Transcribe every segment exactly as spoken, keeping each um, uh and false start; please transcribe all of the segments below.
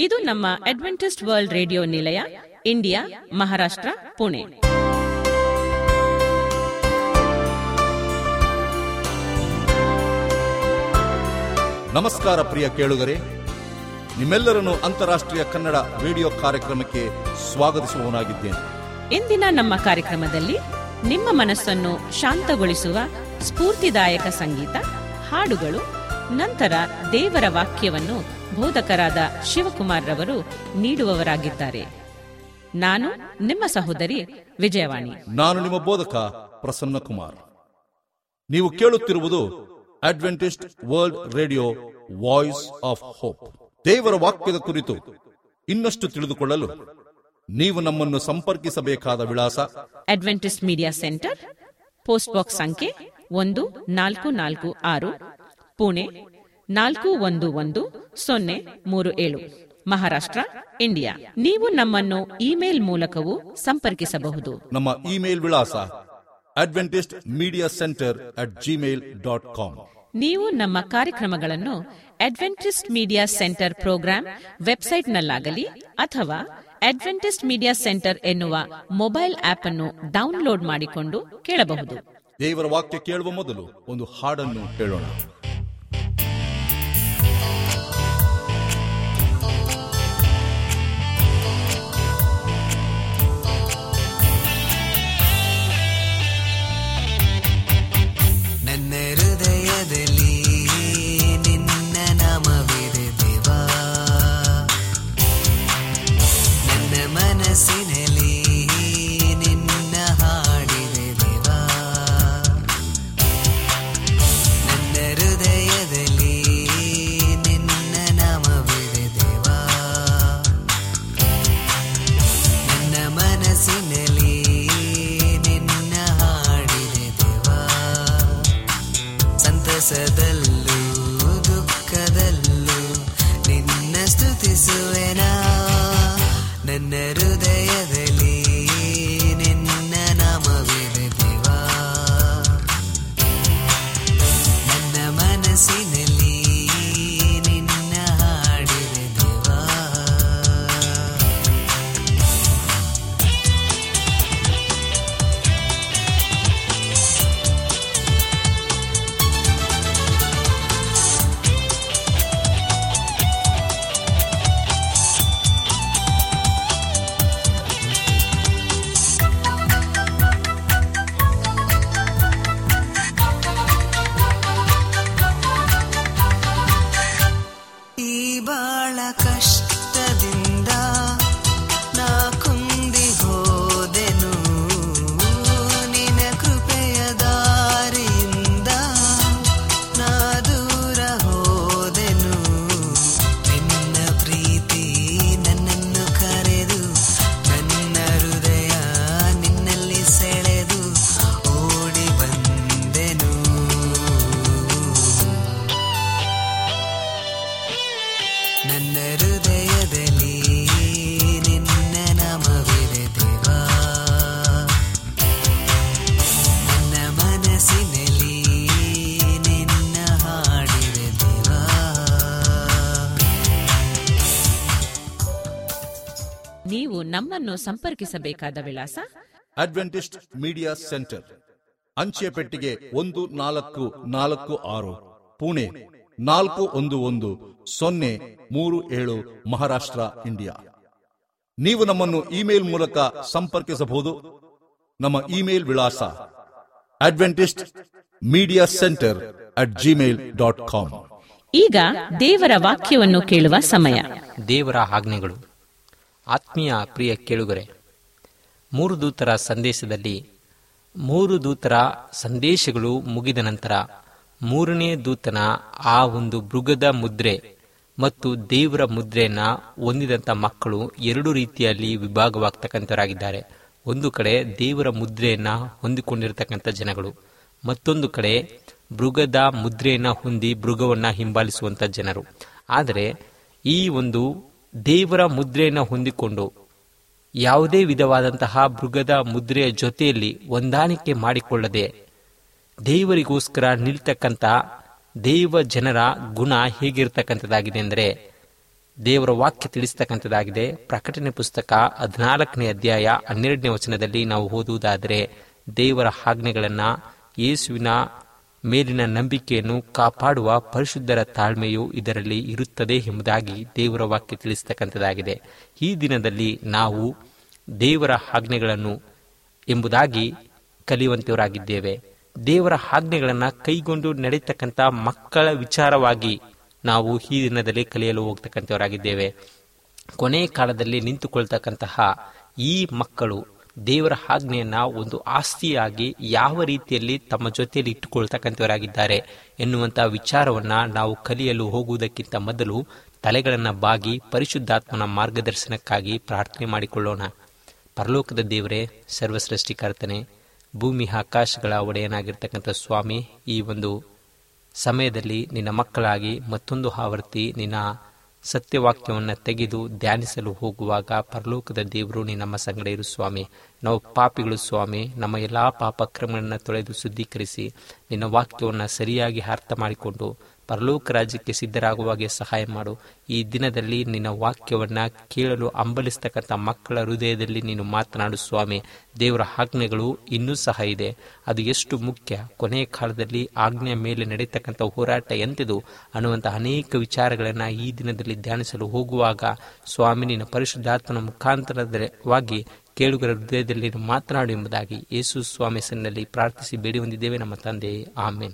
ಇದು ನಮ್ಮ Adventist world radio ನಿಲಯ, ಇಂಡಿಯಾ, ಮಹಾರಾಷ್ಟ್ರ, ಪುಣೆ. ನಮಸ್ಕಾರ ಪ್ರಿಯ ಕೇಳುಗರೆ, ನಿಮ್ಮೆಲ್ಲರನ್ನು ಅಂತಾರಾಷ್ಟ್ರೀಯ ಕನ್ನಡ ರೇಡಿಯೋ ಕಾರ್ಯಕ್ರಮಕ್ಕೆ ಸ್ವಾಗತಿಸುವವನಾಗಿದ್ದೇನೆ. ಇಂದಿನ ನಮ್ಮ ಕಾರ್ಯಕ್ರಮದಲ್ಲಿ ನಿಮ್ಮ ಮನಸ್ಸನ್ನು ಶಾಂತಗೊಳಿಸುವ ಸ್ಫೂರ್ತಿದಾಯಕ ಸಂಗೀತ, ಹಾಡುಗಳು, ನಂತರ ದೇವರ ವಾಕ್ಯವನ್ನು ಬೋಧಕರಾದ ಶಿವಕುಮಾರ್ ರವರು ನೀಡುವವರಾಗಿದ್ದಾರೆ. ನಾನು ನಿಮ್ಮ ಸಹೋದರಿ ವಿಜಯವಾಣಿ. ನಾನು ನಿಮ್ಮ ಬೋಧಕ ಪ್ರಸನ್ನ ಕುಮಾರ್. ನೀವು ಕೇಳುತ್ತಿರುವುದು Adventist world radio, voice of hope. ದೇವರ ವಾಕ್ಯದ ಕುರಿತು ಇನ್ನಷ್ಟು ತಿಳಿದುಕೊಳ್ಳಲು ನೀವು ನಮ್ಮನ್ನು ಸಂಪರ್ಕಿಸಬೇಕಾದ ವಿಳಾಸ: Adventist media centre, post box ಸಂಖ್ಯೆ ಒಂದು ನಾಲ್ಕು ನಾಲ್ಕು ಆರು, ಪುಣೆ ನಾಲ್ಕು ಒಂದು ಒಂದು ಸೊನ್ನೆ ಮೂರು ಏಳು, ಮಹಾರಾಷ್ಟ್ರ, ಇಂಡಿಯಾ. ನೀವು ನಮ್ಮನ್ನು ಇಮೇಲ್ ಮೂಲಕವೂ ಸಂಪರ್ಕಿಸಬಹುದು. ನಮ್ಮ ಇಮೇಲ್ ವಿಳಾಸ Adventist media centre at Gmail dot com. ನೀವು ನಮ್ಮ ಕಾರ್ಯಕ್ರಮಗಳನ್ನು ಅಡ್ವೆಂಟಿಸ್ಟ್ ಮೀಡಿಯಾ ಸೆಂಟರ್ ಪ್ರೋಗ್ರಾಂ ವೆಬ್ಸೈಟ್ನಲ್ಲಾಗಲಿ ಅಥವಾ ಅಡ್ವೆಂಟಿಸ್ಟ್ ಮೀಡಿಯಾ ಸೆಂಟರ್ ಎನ್ನುವ ಮೊಬೈಲ್ ಆಪ್ ಅನ್ನು ಡೌನ್ಲೋಡ್ ಮಾಡಿಕೊಂಡು ಕೇಳಬಹುದು. ದೇವರ ವಾಕ್ಯ ಕೇಳುವ ಮೊದಲು ಒಂದು ಹಾಡನ್ನು ಕೇಳೋಣ. ನನ್ನ ಹೃದಯದಲ್ಲಿ ನಿನ್ನ ನಾಮವಿದೆ ದೇವಾ, ನನ್ನ ಮನಸ್ಸಿನಲ್ಲಿ ನಿನ್ನ ಹಾಡಿದೆ ದೇವಾ, ನನ್ನ ಹೃದಯದಲ್ಲಿ ನಿನ್ನ ನಾಮವಿದೆ ದೇವಾ, ನನ್ನ ಮನಸ್ಸಿನಲ್ಲಿ ನಿನ್ನ ಹಾಡಿದೆ ದೇವಾ. ಸಂತಸದಲ್ಲೂ ದುಃಖದಲ್ಲೂ ನಿನ್ನ ಸ್ತುತಿಸುವೆನಾ, ನನ್ನ ಹೃದಯದಲ್ಲಿ ನಿನ್ನ ನಾಮವಿದೆ ದೇವಾ, ನನ್ನ ಮನಸ್ಸಿನಲ್ಲಿ ನಿನ್ನ ಹಾಡಿದೆ ದೇವಾ. ಈ ಬಾಳ ಕಷ್ಟದಿಂದ ನಾ ಕುಂದಿ ಹೋದೆನು, ನಿನ್ನ ಕೃಪೆಯ ದಾರಿಯಿಂದ ನಾ ದೂರ ಹೋದೆನು. ನಿನ್ನ ಪ್ರೀತಿ ನನ್ನನ್ನು ಕರೆದು ನನ್ನ ಹೃದಯ ನಿನ್ನಲ್ಲಿ ಸೆಳೆದು ಓಡಿ ಬಂದೆನು. ನನ್ನ ಹೃದಯದಲ್ಲಿ ನಿನ್ನ ನಾಮವಿದೆ ದೇವಾ, ನನ್ನ ಮನಸ್ಸಿನಲ್ಲಿ ನಿನ್ನ ಹಾಡಿದೆ ದೇವಾ. ನೀವು ನಮ್ಮನ್ನು ಸಂಪರ್ಕಿಸಬೇಕಾದ ವಿಳಾಸ: ಅಡ್ವೆಂಟಿಸ್ಟ್ ಮೀಡಿಯಾ ಸೆಂಟರ್, ಅಂಚೆ ಪೆಟ್ಟಿಗೆ ಒಂದು ನಾಲ್ಕು ನಾಲ್ಕು ಆರು, ಪುಣೆ ನಾಲ್ಕು ಒಂದು ಒಂದು ಸೊನ್ನೆ ಮೂರು ಏಳು, ಮಹಾರಾಷ್ಟ್ರ, ಇಂಡಿಯಾ. ನೀವು ನಮ್ಮನ್ನು ಇಮೇಲ್ ಮೂಲಕ ಸಂಪರ್ಕಿಸಬಹುದು. ನಮ್ಮ ಇಮೇಲ್ ವಿಳಾಸ Adventist media centre at Gmail dot com. ಈಗ ದೇವರ ವಾಕ್ಯವನ್ನು ಕೇಳುವ ಸಮಯ. ದೇವರ ಆಜ್ಞೆಗಳು. ಆತ್ಮೀಯ ಪ್ರಿಯ ಕೇಳುಗರೆ, ಮೂರು ದೂತರ ಸಂದೇಶದಲ್ಲಿ ಮೂರು ದೂತರ ಸಂದೇಶಗಳು ಮುಗಿದ ನಂತರ ಮೂರನೇ ದೂತನ ಆ ಒಂದು ಮೃಗದ ಮುದ್ರೆ ಮತ್ತು ದೇವರ ಮುದ್ರೆಯನ್ನ ಹೊಂದಿದಂಥ ಮಕ್ಕಳು ಎರಡು ರೀತಿಯಲ್ಲಿ ವಿಭಾಗವಾಗ್ತಕ್ಕಂಥವರಾಗಿದ್ದಾರೆ. ಒಂದು ಕಡೆ ದೇವರ ಮುದ್ರೆಯನ್ನ ಹೊಂದಿಕೊಂಡಿರತಕ್ಕಂಥ ಜನಗಳು, ಮತ್ತೊಂದು ಕಡೆ ಮೃಗದ ಮುದ್ರೆಯನ್ನ ಹೊಂದಿ ಮೃಗವನ್ನ ಹಿಂಬಾಲಿಸುವಂಥ ಜನರು. ಆದರೆ ಈ ಒಂದು ದೇವರ ಮುದ್ರೆಯನ್ನ ಹೊಂದಿಕೊಂಡು ಯಾವುದೇ ವಿಧವಾದಂತಹ ಮೃಗದ ಮುದ್ರೆಯ ಜೊತೆಯಲ್ಲಿ ಹೊಂದಾಣಿಕೆ ಮಾಡಿಕೊಳ್ಳದೆ ದೇವರಿಗೋಸ್ಕರ ನಿಲ್ತಕ್ಕಂಥ ದೇವ ಜನರ ಗುಣ ಹೇಗಿರ್ತಕ್ಕಂಥದ್ದಾಗಿದೆ ಅಂದರೆ, ದೇವರ ವಾಕ್ಯ ತಿಳಿಸ್ತಕ್ಕಂಥದ್ದಾಗಿದೆ. ಪ್ರಕಟಣೆ ಪುಸ್ತಕ ಹದಿನಾಲ್ಕನೇ ಅಧ್ಯಾಯ ಹನ್ನೆರಡನೇ ವಚನದಲ್ಲಿ ನಾವು ಓದುವುದಾದರೆ, ದೇವರ ಆಜ್ಞೆಗಳನ್ನು, ಯೇಸುವಿನ ಮೇಲಿನ ನಂಬಿಕೆಯನ್ನು ಕಾಪಾಡುವ ಪರಿಶುದ್ಧರ ತಾಳ್ಮೆಯು ಇದರಲ್ಲಿ ಇರುತ್ತದೆ ಎಂಬುದಾಗಿ ದೇವರ ವಾಕ್ಯ ತಿಳಿಸ್ತಕ್ಕಂಥದ್ದಾಗಿದೆ. ಈ ದಿನದಲ್ಲಿ ನಾವು ದೇವರ ಆಜ್ಞೆಗಳನ್ನು ಎಂಬುದಾಗಿ ಕಲಿಯುವಂತವರಾಗಿದ್ದೇವೆ. ದೇವರ ಆಜ್ಞೆಗಳನ್ನು ಕೈಗೊಂಡು ನಡೆಯತಕ್ಕಂಥ ಮಕ್ಕಳ ವಿಚಾರವಾಗಿ ನಾವು ಈ ದಿನದಲ್ಲಿ ಕಲಿಯಲು ಹೋಗ್ತಕ್ಕಂಥವರಾಗಿದ್ದೇವೆ. ಕೊನೆ ಕಾಲದಲ್ಲಿ ನಿಂತುಕೊಳ್ತಕ್ಕಂತಹ ಈ ಮಕ್ಕಳು ದೇವರ ಆಜ್ಞೆಯನ್ನ ಒಂದು ಆಸ್ತಿಯಾಗಿ ಯಾವ ರೀತಿಯಲ್ಲಿ ತಮ್ಮ ಜೊತೆಯಲ್ಲಿ ಇಟ್ಟುಕೊಳ್ತಕ್ಕಂಥವರಾಗಿದ್ದಾರೆ ಎನ್ನುವಂತಹ ವಿಚಾರವನ್ನ ನಾವು ಕಲಿಯಲು ಹೋಗುವುದಕ್ಕಿಂತ ಮೊದಲು ತಲೆಗಳನ್ನು ಬಾಗಿ ಪರಿಶುದ್ಧಾತ್ಮನ ಮಾರ್ಗದರ್ಶನಕ್ಕಾಗಿ ಪ್ರಾರ್ಥನೆ ಮಾಡಿಕೊಳ್ಳೋಣ. ಪರಲೋಕದ ದೇವರೇ, ಸರ್ವಸೃಷ್ಟಿಕರ್ತನೆ, ಭೂಮಿ ಆಕಾಶಗಳ ಒಡೆಯನಾಗಿರ್ತಕ್ಕಂಥ ಸ್ವಾಮಿ, ಈ ಒಂದು ಸಮಯದಲ್ಲಿ ನಿನ್ನ ಮಕ್ಕಳಾಗಿ ಮತ್ತೊಂದು ಆವರ್ತಿ ನಿನ್ನ ಸತ್ಯವಾಕ್ಯವನ್ನು ತೆಗೆದು ಧ್ಯಾನಿಸಲು ಹೋಗುವಾಗ ಪರಲೋಕದ ದೇವರು ನೀ ನಮ್ಮ ಸಂಗಡ ಇರು ಸ್ವಾಮಿ. ನಾವು ಪಾಪಿಗಳು ಸ್ವಾಮಿ, ನಮ್ಮ ಎಲ್ಲ ಪಾಪ ಕ್ರಮಗಳನ್ನು ತೊಳೆದು ಶುದ್ಧೀಕರಿಸಿ ನಿನ್ನ ವಾಕ್ಯವನ್ನು ಸರಿಯಾಗಿ ಅರ್ಥ ಮಾಡಿಕೊಂಡು ಪರಲೋಕ ರಾಜ್ಯಕ್ಕೆ ಸಿದ್ಧರಾಗುವಾಗೆ ಸಹಾಯ ಮಾಡು. ಈ ದಿನದಲ್ಲಿ ನಿನ್ನ ವಾಕ್ಯವನ್ನು ಕೇಳಲು ಹಂಬಲಿಸ್ತಕ್ಕಂಥ ಮಕ್ಕಳ ಹೃದಯದಲ್ಲಿ ನೀನು ಮಾತನಾಡು ಸ್ವಾಮಿ. ದೇವರ ಆಜ್ಞೆಗಳು ಇನ್ನೂ ಸಹ ಇದೆ, ಅದು ಎಷ್ಟು ಮುಖ್ಯ, ಕೊನೆಯ ಕಾಲದಲ್ಲಿ ಆಜ್ಞೆಯ ಮೇಲೆ ನಡೆಯತಕ್ಕಂಥ ಹೋರಾಟ ಎಂತೆದು ಅನ್ನುವಂಥ ಅನೇಕ ವಿಚಾರಗಳನ್ನು ಈ ದಿನದಲ್ಲಿ ಧ್ಯಾನಿಸಲು ಹೋಗುವಾಗ ಸ್ವಾಮಿ ನಿನ್ನ ಪರಿಶುದ್ಧಾತ್ಮನ ಮುಖಾಂತರವಾಗಿ ಕೇಳುಗರ ಹೃದಯದಲ್ಲಿ ಮಾತನಾಡು ಎಂಬುದಾಗಿ ಯೇಸು ಸ್ವಾಮಿ ಹೆಸರಿನಲ್ಲಿ ಪ್ರಾರ್ಥಿಸಿ ಬೇಡಿ ಹೊಂದಿದ್ದೇವೆ ನಮ್ಮ ತಂದೆ, ಆಮೇನ್.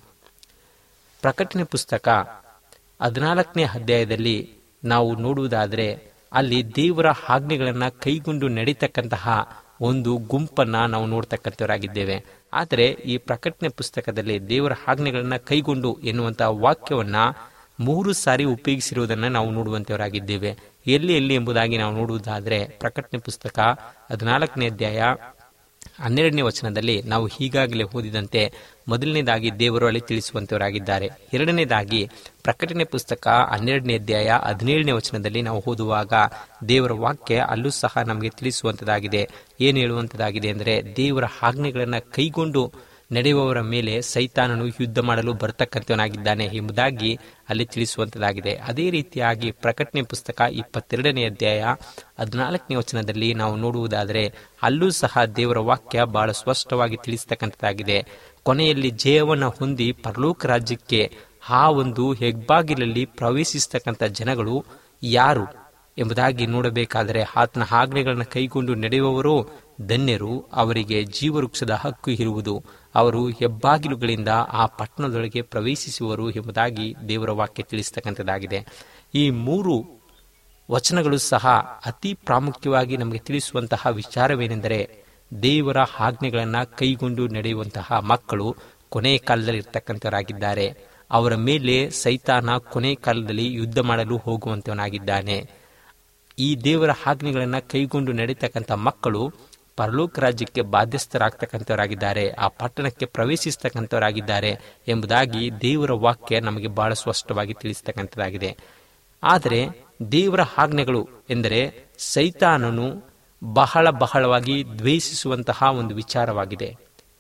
ಪ್ರಕಟಣೆ ಪುಸ್ತಕ ಹದಿನಾಲ್ಕನೇ ಅಧ್ಯಾಯದಲ್ಲಿ ನಾವು ನೋಡುವುದಾದರೆ ಅಲ್ಲಿ ದೇವರ ಆಜ್ಞೆಗಳನ್ನು ಕೈಗೊಂಡು ನಡೀತಕ್ಕಂತಹ ಒಂದು ಗುಂಪನ್ನ ನಾವು ನೋಡ್ತಕ್ಕಂಥವರಾಗಿದ್ದೇವೆ. ಆದರೆ ಈ ಪ್ರಕಟಣೆ ಪುಸ್ತಕದಲ್ಲಿ ದೇವರ ಆಜ್ಞೆಗಳನ್ನ ಕೈಗೊಂಡು ಎನ್ನುವಂತಹ ವಾಕ್ಯವನ್ನ ಮೂರು ಸಾರಿ ಉಪಯೋಗಿಸಿರುವುದನ್ನು ನಾವು ನೋಡುವಂತವರಾಗಿದ್ದೇವೆ. ಎಲ್ಲಿ ಎಲ್ಲಿ ಎಂಬುದಾಗಿ ನಾವು ನೋಡುವುದಾದರೆ ಪ್ರಕಟಣೆ ಪುಸ್ತಕ ಹದಿನಾಲ್ಕನೇ ಅಧ್ಯಾಯ ಹನ್ನೆರಡನೇ ವಚನದಲ್ಲಿ ನಾವು ಈಗಾಗಲೇ ಓದಿದಂತೆ ಮೊದಲನೇದಾಗಿ ದೇವರು ಅಲ್ಲಿ ತಿಳಿಸುವಂತವರಾಗಿದ್ದಾರೆ. ಎರಡನೇದಾಗಿ ಪ್ರಕಟಣೆ ಪುಸ್ತಕ ಹನ್ನೆರಡನೇ ಅಧ್ಯಾಯ ಹದಿನೇಳನೇ ವಚನದಲ್ಲಿ ನಾವು ಓದುವಾಗ ದೇವರ ವಾಕ್ಯ ಅಲ್ಲೂ ಸಹ ನಮಗೆ ತಿಳಿಸುವಂತದಾಗಿದೆ. ಏನು ಹೇಳುವಂತದಾಗಿದೆ ಅಂದರೆ, ದೇವರ ಆಜ್ಞೆಗಳನ್ನು ಕೈಗೊಂಡು ನಡೆಯುವವರ ಮೇಲೆ ಸೈತಾನನು ಯುದ್ಧ ಮಾಡಲು ಬರ್ತಕ್ಕಂಥವನಾಗಿದ್ದಾನೆ ಎಂಬುದಾಗಿ ಅಲ್ಲಿ ತಿಳಿಸುವಂತದಾಗಿದೆ. ಅದೇ ರೀತಿಯಾಗಿ ಪ್ರಕಟಣೆ ಪುಸ್ತಕ ಇಪ್ಪತ್ತೆರಡನೇ ಅಧ್ಯಾಯ ಹದಿನಾಲ್ಕನೇ ವಚನದಲ್ಲಿ ನಾವು ನೋಡುವುದಾದರೆ ಅಲ್ಲೂ ಸಹ ದೇವರ ವಾಕ್ಯ ಬಹಳ ಸ್ಪಷ್ಟವಾಗಿ ತಿಳಿಸ್ತಕ್ಕಂಥದ್ದಾಗಿದೆ. ಕೊನೆಯಲ್ಲಿ ಜಯವನ್ನು ಹೊಂದಿ ಪರಲೋಕ ರಾಜ್ಯಕ್ಕೆ ಆ ಒಂದು ಹೆಗ್ಬಾಗಿಲಲ್ಲಿ ಪ್ರವೇಶಿಸ್ತಕ್ಕಂಥ ಜನಗಳು ಯಾರು ಎಂಬುದಾಗಿ ನೋಡಬೇಕಾದರೆ ಆತನ ಆಜ್ಞೆಗಳನ್ನು ಕೈಗೊಂಡು ನಡೆಯುವವರು ಧನ್ಯರು, ಅವರಿಗೆ ಜೀವವೃಕ್ಷದ ಹಕ್ಕು ಇರುವುದು, ಅವರು ಹೆಬ್ಬಾಗಿಲುಗಳಿಂದ ಆ ಪಟ್ಟಣದೊಳಗೆ ಪ್ರವೇಶಿಸುವರು ಎಂಬುದಾಗಿ ದೇವರ ವಾಕ್ಯ ತಿಳಿಸ್ತಕ್ಕಂಥದ್ದಾಗಿದೆ. ಈ ಮೂರು ವಚನಗಳು ಸಹ ಅತಿ ಪ್ರಾಮುಖ್ಯವಾಗಿ ನಮಗೆ ತಿಳಿಸುವಂತಹ ವಿಚಾರವೇನೆಂದರೆ, ದೇವರ ಆಜ್ಞೆಗಳನ್ನು ಕೈಗೊಂಡು ನಡೆಯುವಂತಹ ಮಕ್ಕಳು ಕೊನೆಯ ಕಾಲದಲ್ಲಿ ಇರ್ತಕ್ಕಂಥವರಾಗಿದ್ದಾರೆ. ಅವರ ಮೇಲೆ ಸೈತಾನ ಕೊನೆಯ ಕಾಲದಲ್ಲಿ ಯುದ್ಧ ಮಾಡಲು ಹೋಗುವಂತವನಾಗಿದ್ದಾನೆ. ಈ ದೇವರ ಆಜ್ಞೆಗಳನ್ನು ಕೈಗೊಂಡು ನಡೆಯತಕ್ಕಂಥ ಮಕ್ಕಳು ಪರಲೋಕ ರಾಜ್ಯಕ್ಕೆ ಬಾಧ್ಯಸ್ಥರಾಗ್ತಕ್ಕಂಥವರಾಗಿದ್ದಾರೆ, ಆ ಪಟ್ಟಣಕ್ಕೆ ಪ್ರವೇಶಿಸ್ತಕ್ಕಂಥವರಾಗಿದ್ದಾರೆ ಎಂಬುದಾಗಿ ದೇವರ ವಾಕ್ಯ ನಮಗೆ ಬಹಳ ಸ್ಪಷ್ಟವಾಗಿ ತಿಳಿಸ್ತಕ್ಕಂಥದ್ದಾಗಿದೆ. ಆದರೆ ದೇವರ ಆಜ್ಞೆಗಳು ಎಂದರೆ ಸೈತಾನನು ಬಹಳ ಬಹಳವಾಗಿ ದ್ವೇಷಿಸುವಂತಹ ಒಂದು ವಿಚಾರವಾಗಿದೆ.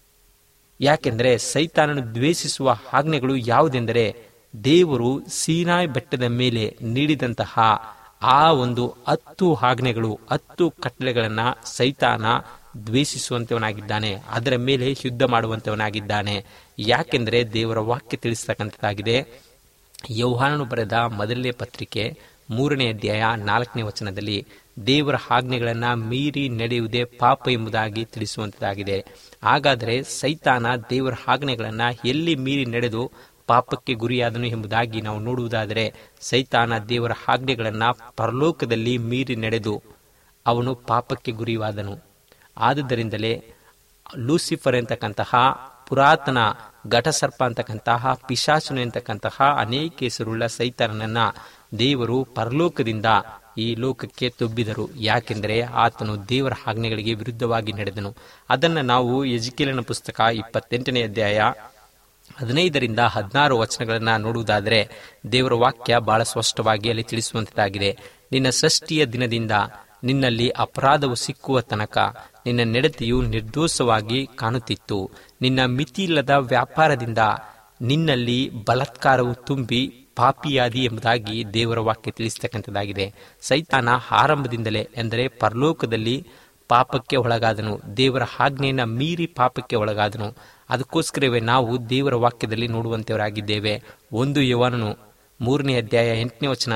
ಯಾಕೆಂದರೆ ಸೈತಾನನು ದ್ವೇಷಿಸುವ ಆಜ್ಞೆಗಳು ಯಾವುದೆಂದರೆ, ದೇವರು ಸೀನಾಯಿ ಬೆಟ್ಟದ ಮೇಲೆ ನೀಡಿದಂತಹ ಆ ಒಂದು ಹತ್ತು ಆಜ್ಞೆಗಳು, ಹತ್ತು ಕಟ್ಟಳೆಗಳನ್ನ ಸೈತಾನ ದ್ವೇಷಿಸುವಂತವನಾಗಿದ್ದಾನೆ, ಅದರ ಮೇಲೆ ಯುದ್ಧ ಮಾಡುವಂತವನಾಗಿದ್ದಾನೆ. ಯಾಕೆಂದರೆ ದೇವರ ವಾಕ್ಯ ತಿಳಿಸ್ತಕ್ಕಂಥದ್ದಾಗಿದೆ. ಯೋಹಾನನು ಬರೆದ ಮೊದಲನೇ ಪತ್ರಿಕೆ ಮೂರನೇ ಅಧ್ಯಾಯ ನಾಲ್ಕನೇ ವಚನದಲ್ಲಿ ದೇವರ ಆಜ್ಞೆಗಳನ್ನು ಮೀರಿ ನಡೆಯುವುದೇ ಪಾಪ ಎಂಬುದಾಗಿ ತಿಳಿಸುವಂತದ್ದಾಗಿದೆ. ಹಾಗಾದರೆ ಸೈತಾನ ದೇವರ ಆಜ್ಞೆಗಳನ್ನು ಎಲ್ಲಿ ಮೀರಿ ನಡೆದು ಪಾಪಕ್ಕೆ ಗುರಿಯಾದನು ಎಂಬುದಾಗಿ ನಾವು ನೋಡುವುದಾದರೆ, ಸೈತಾನ ದೇವರ ಆಜ್ಞೆಗಳನ್ನು ಪರಲೋಕದಲ್ಲಿ ಮೀರಿ ನಡೆದು ಅವನು ಪಾಪಕ್ಕೆ ಗುರಿಯಾದನು. ಆದುದರಿಂದಲೇ ಲೂಸಿಫರ್ ಎಂತಕ್ಕಂತಹ ಪುರಾತನ ಘಟಸರ್ಪ ಅಂತಕ್ಕಂತಹ ಪಿಶಾಚನು ಎಂತಕ್ಕಂತಹ ಅನೇಕ ಹೆಸರುಳ್ಳ ಸೈತಾನನನ್ನ ದೇವರು ಪರಲೋಕದಿಂದ ಈ ಲೋಕಕ್ಕೆ ತುಂಬಿದರು. ಯಾಕೆಂದರೆ ಆತನು ದೇವರ ಆಜ್ಞೆಗಳಿಗೆ ವಿರುದ್ಧವಾಗಿ ನಡೆದನು. ಅದನ್ನು ನಾವು ಎಜಿಕೇಲನ ಪುಸ್ತಕ ಇಪ್ಪತ್ತೆಂಟನೇ ಅಧ್ಯಾಯ ಹದಿನೈದರಿಂದ ಹದಿನಾರು ವಚನಗಳನ್ನ ನೋಡುವುದಾದರೆ ದೇವರ ವಾಕ್ಯ ಬಹಳ ಸ್ಪಷ್ಟವಾಗಿ ಅಲ್ಲಿ ತಿಳಿಸುವಂತದ್ದಾಗಿದೆ. ನಿನ್ನ ಸೃಷ್ಟಿಯ ದಿನದಿಂದ ನಿನ್ನಲ್ಲಿ ಅಪರಾಧವು ಸಿಕ್ಕುವ ತನಕ ನಿನ್ನ ನಡತೆಯು ನಿರ್ದೋಷವಾಗಿ ಕಾಣುತ್ತಿತ್ತು. ನಿನ್ನ ಮಿತಿಯಿಲ್ಲದ ವ್ಯಾಪಾರದಿಂದ ನಿನ್ನಲ್ಲಿ ಬಲಾತ್ಕಾರವು ತುಂಬಿ ಪಾಪಿಯಾದಿ ಎಂಬುದಾಗಿ ದೇವರ ವಾಕ್ಯ ತಿಳಿಸ್ತಕ್ಕಂಥದ್ದಾಗಿದೆ. ಸೈತಾನ ಆರಂಭದಿಂದಲೇ ಎಂದರೆ ಪರಲೋಕದಲ್ಲಿ ಪಾಪಕ್ಕೆ ಒಳಗಾದನು, ದೇವರ ಆಜ್ಞೆಯನ್ನು ಮೀರಿ ಪಾಪಕ್ಕೆ ಒಳಗಾದನು. ಅದಕ್ಕೋಸ್ಕರವೇ ನಾವು ದೇವರ ವಾಕ್ಯದಲ್ಲಿ ನೋಡುವಂತೆಯವರಾಗಿದ್ದೇವೆ. ಒಂದು ಯೋಹಾನನು ಮೂರನೇ ಅಧ್ಯಾಯ ಎಂಟನೇ ವಚನ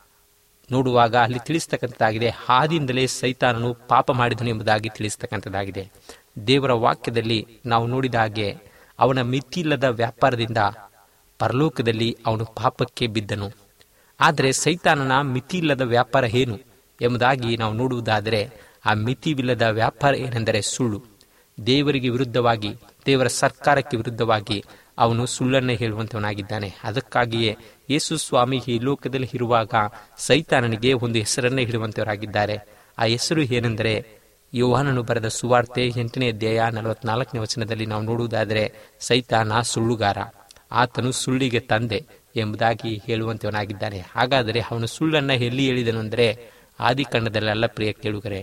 ನೋಡುವಾಗ ಅಲ್ಲಿ ತಿಳಿಸ್ತಕ್ಕಂಥದ್ದಾಗಿದೆ, ಆದಿಯಿಂದಲೇ ಸೈತಾನನು ಪಾಪ ಮಾಡಿದನು ಎಂಬುದಾಗಿ ತಿಳಿಸ್ತಕ್ಕಂಥದ್ದಾಗಿದೆ. ದೇವರ ವಾಕ್ಯದಲ್ಲಿ ನಾವು ನೋಡಿದ ಹಾಗೆ ಅವನ ಮಿತಿಯಿಲ್ಲದ ವ್ಯಾಪಾರದಿಂದ ಪರಲೋಕದಲ್ಲಿ ಅವನು ಪಾಪಕ್ಕೆ ಬಿದ್ದನು. ಆದರೆ ಸೈತಾನನ ಮಿತಿಯಿಲ್ಲದ ವ್ಯಾಪಾರ ಏನು ಎಂಬುದಾಗಿ ನಾವು ನೋಡುವುದಾದರೆ ಆ ಮಿತಿವಿಲ್ಲದ ವ್ಯಾಪಾರ ಏನೆಂದರೆ ಸುಳ್ಳು. ದೇವರಿಗೆ ವಿರುದ್ಧವಾಗಿ, ದೇವರ ಸರ್ಕಾರಕ್ಕೆ ವಿರುದ್ಧವಾಗಿ ಅವನು ಸುಳ್ಳನ್ನೇ ಹೇಳುವಂತವನಾಗಿದ್ದಾನೆ. ಅದಕ್ಕಾಗಿಯೇ ಯೇಸು ಸ್ವಾಮಿ ಈ ಲೋಕದಲ್ಲಿ ಇರುವಾಗ ಸೈತಾನನಿಗೆ ಒಂದು ಹೆಸರನ್ನೇ ಇಡುವಂತವರಾಗಿದ್ದಾರೆ. ಆ ಹೆಸರು ಏನೆಂದರೆ, ಯೋಹಾನನು ಬರೆದ ಸುವಾರ್ತೆ ಎಂಟನೇ ಅಧ್ಯಾಯ ನಲವತ್ನಾಲ್ಕನೇ ವಚನದಲ್ಲಿ ನಾವು ನೋಡುವುದಾದರೆ, ಸೈತಾನ ಸುಳ್ಳುಗಾರ, ಆತನು ಸುಳ್ಳಿಗೆ ತಂದೆ ಎಂಬುದಾಗಿ ಹೇಳುವಂತವನಾಗಿದ್ದಾನೆ. ಹಾಗಾದರೆ ಅವನು ಸುಳ್ಳನ್ನ ಎಲ್ಲಿ ಹೇಳಿದನು ಅಂದರೆ, ಆದಿಕಾಂಡದಲ್ಲೆಲ್ಲ ಪ್ರಿಯ ಕೇಳುಗರೆ,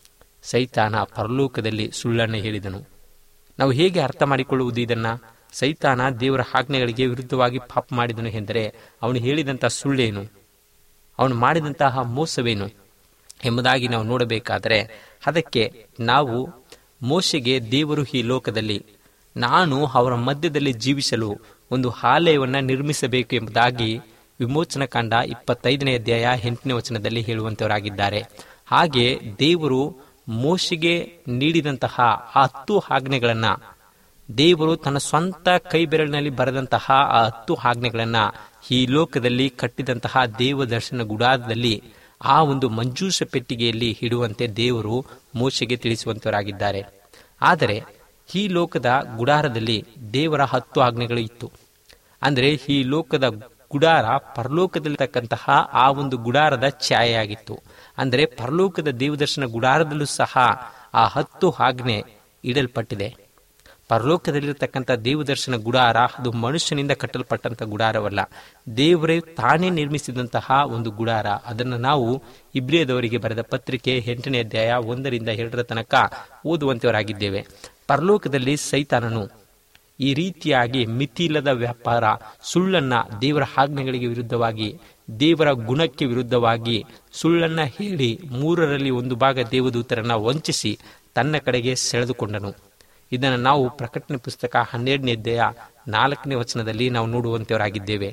ಸೈತಾನ ಪರಲೋಕದಲ್ಲಿ ಸುಳ್ಳನ್ನು ಹೇಳಿದನು. ನಾವು ಹೇಗೆ ಅರ್ಥ ಮಾಡಿಕೊಳ್ಳುವುದು ಇದನ್ನ? ಸೈತಾನ ದೇವರ ಆಜ್ಞೆಗಳಿಗೆ ವಿರುದ್ಧವಾಗಿ ಪಾಪ ಮಾಡಿದನು ಎಂದರೆ ಅವನು ಹೇಳಿದಂತಹ ಸುಳ್ಳೇನು, ಅವನು ಮಾಡಿದಂತಹ ಮೋಸವೇನು ಎಂಬುದಾಗಿ ನಾವು ನೋಡಬೇಕಾದರೆ, ಅದಕ್ಕೆ ನಾವು ಮೋಶೆಗೆ ದೇವರು ಈ ಲೋಕದಲ್ಲಿ ನಾನು ಅವರ ಮಧ್ಯದಲ್ಲಿ ಜೀವಿಸಲು ಒಂದು ಆಲಯವನ್ನು ನಿರ್ಮಿಸಬೇಕು ಎಂಬುದಾಗಿ ವಿಮೋಚನಾ ಕಾಂಡ ಇಪ್ಪತ್ತೈದನೇ ಅಧ್ಯಾಯ ಎಂಟನೇ ವಚನದಲ್ಲಿ ಹೇಳುವಂತವರಾಗಿದ್ದಾರೆ. ಹಾಗೆ ದೇವರು ಮೋಶೆಗೆ ನೀಡಿದಂತಹ ಆ ಹತ್ತು ಆಜ್ಞೆಗಳನ್ನ, ದೇವರು ತನ್ನ ಸ್ವಂತ ಕೈ ಬೆರಳಿನಲ್ಲಿ ಬರೆದಂತಹ ಆ ಹತ್ತು ಆಜ್ಞೆಗಳನ್ನ ಈ ಲೋಕದಲ್ಲಿ ಕಟ್ಟಿದಂತಹ ದೇವ ದರ್ಶನ ಗುಡಾರದಲ್ಲಿ ಆ ಒಂದು ಮಂಜೂಷ ಪೆಟ್ಟಿಗೆಯಲ್ಲಿ ಇಡುವಂತೆ ದೇವರು ಮೋಶೆಗೆ ತಿಳಿಸುವಂತವರಾಗಿದ್ದಾರೆ. ಆದರೆ ಈ ಲೋಕದ ಗುಡಾರದಲ್ಲಿ ದೇವರ ಹತ್ತು ಆಜ್ಞೆಗಳು ಇತ್ತು. ಅಂದರೆ ಈ ಲೋಕದ ಗುಡಾರ ಪರಲೋಕದಲ್ಲಿರ್ತಕ್ಕಂತಹ ಆ ಒಂದು ಗುಡಾರದ ಛಾಯೆಯಾಗಿತ್ತು. ಅಂದರೆ ಪರಲೋಕದ ದೇವದರ್ಶನ ಗುಡಾರದಲ್ಲೂ ಸಹ ಆ ಹತ್ತು ಆಜ್ಞೆ ಇಡಲ್ಪಟ್ಟಿದೆ. ಪರಲೋಕದಲ್ಲಿರ್ತಕ್ಕಂಥ ದೇವದರ್ಶನ ಗುಡಾರ ಅದು ಮನುಷ್ಯನಿಂದ ಕಟ್ಟಲ್ಪಟ್ಟಂತ ಗುಡಾರವಲ್ಲ, ದೇವರೇ ತಾನೇ ನಿರ್ಮಿಸಿದಂತಹ ಒಂದು ಗುಡಾರ. ಅದನ್ನು ನಾವು ಇಬ್ರಿಯದವರಿಗೆ ಬರೆದ ಪತ್ರಿಕೆ ಎಂಟನೇ ಅಧ್ಯಾಯ ಒಂದರಿಂದ ಎರಡರ ತನಕ ಓದುವಂತವರಾಗಿದ್ದೇವೆ. ಪರಲೋಕದಲ್ಲಿ ಸೈತಾನನು ಈ ರೀತಿಯಾಗಿ ಮಿತಿಯಿಲ್ಲದ ವ್ಯಾಪಾರ, ಸುಳ್ಳನ್ನ ದೇವರ ಆಜ್ಞೆಗಳಿಗೆ ವಿರುದ್ಧವಾಗಿ, ದೇವರ ಗುಣಕ್ಕೆ ವಿರುದ್ಧವಾಗಿ ಸುಳ್ಳನ್ನ ಹೇಳಿ ಮೂರರಲ್ಲಿ ಒಂದು ಭಾಗ ದೇವದೂತರನ್ನ ವಂಚಿಸಿ ತನ್ನ ಕಡೆಗೆ ಸೆಳೆದುಕೊಂಡನು. ಇದನ್ನು ನಾವು ಪ್ರಕಟಣೆ ಪುಸ್ತಕ ಹನ್ನೆರಡನೇ ಅಧ್ಯಾಯ ನಾಲ್ಕನೇ ವಚನದಲ್ಲಿ ನಾವು ನೋಡುವಂತವರಾಗಿದ್ದೇವೆ.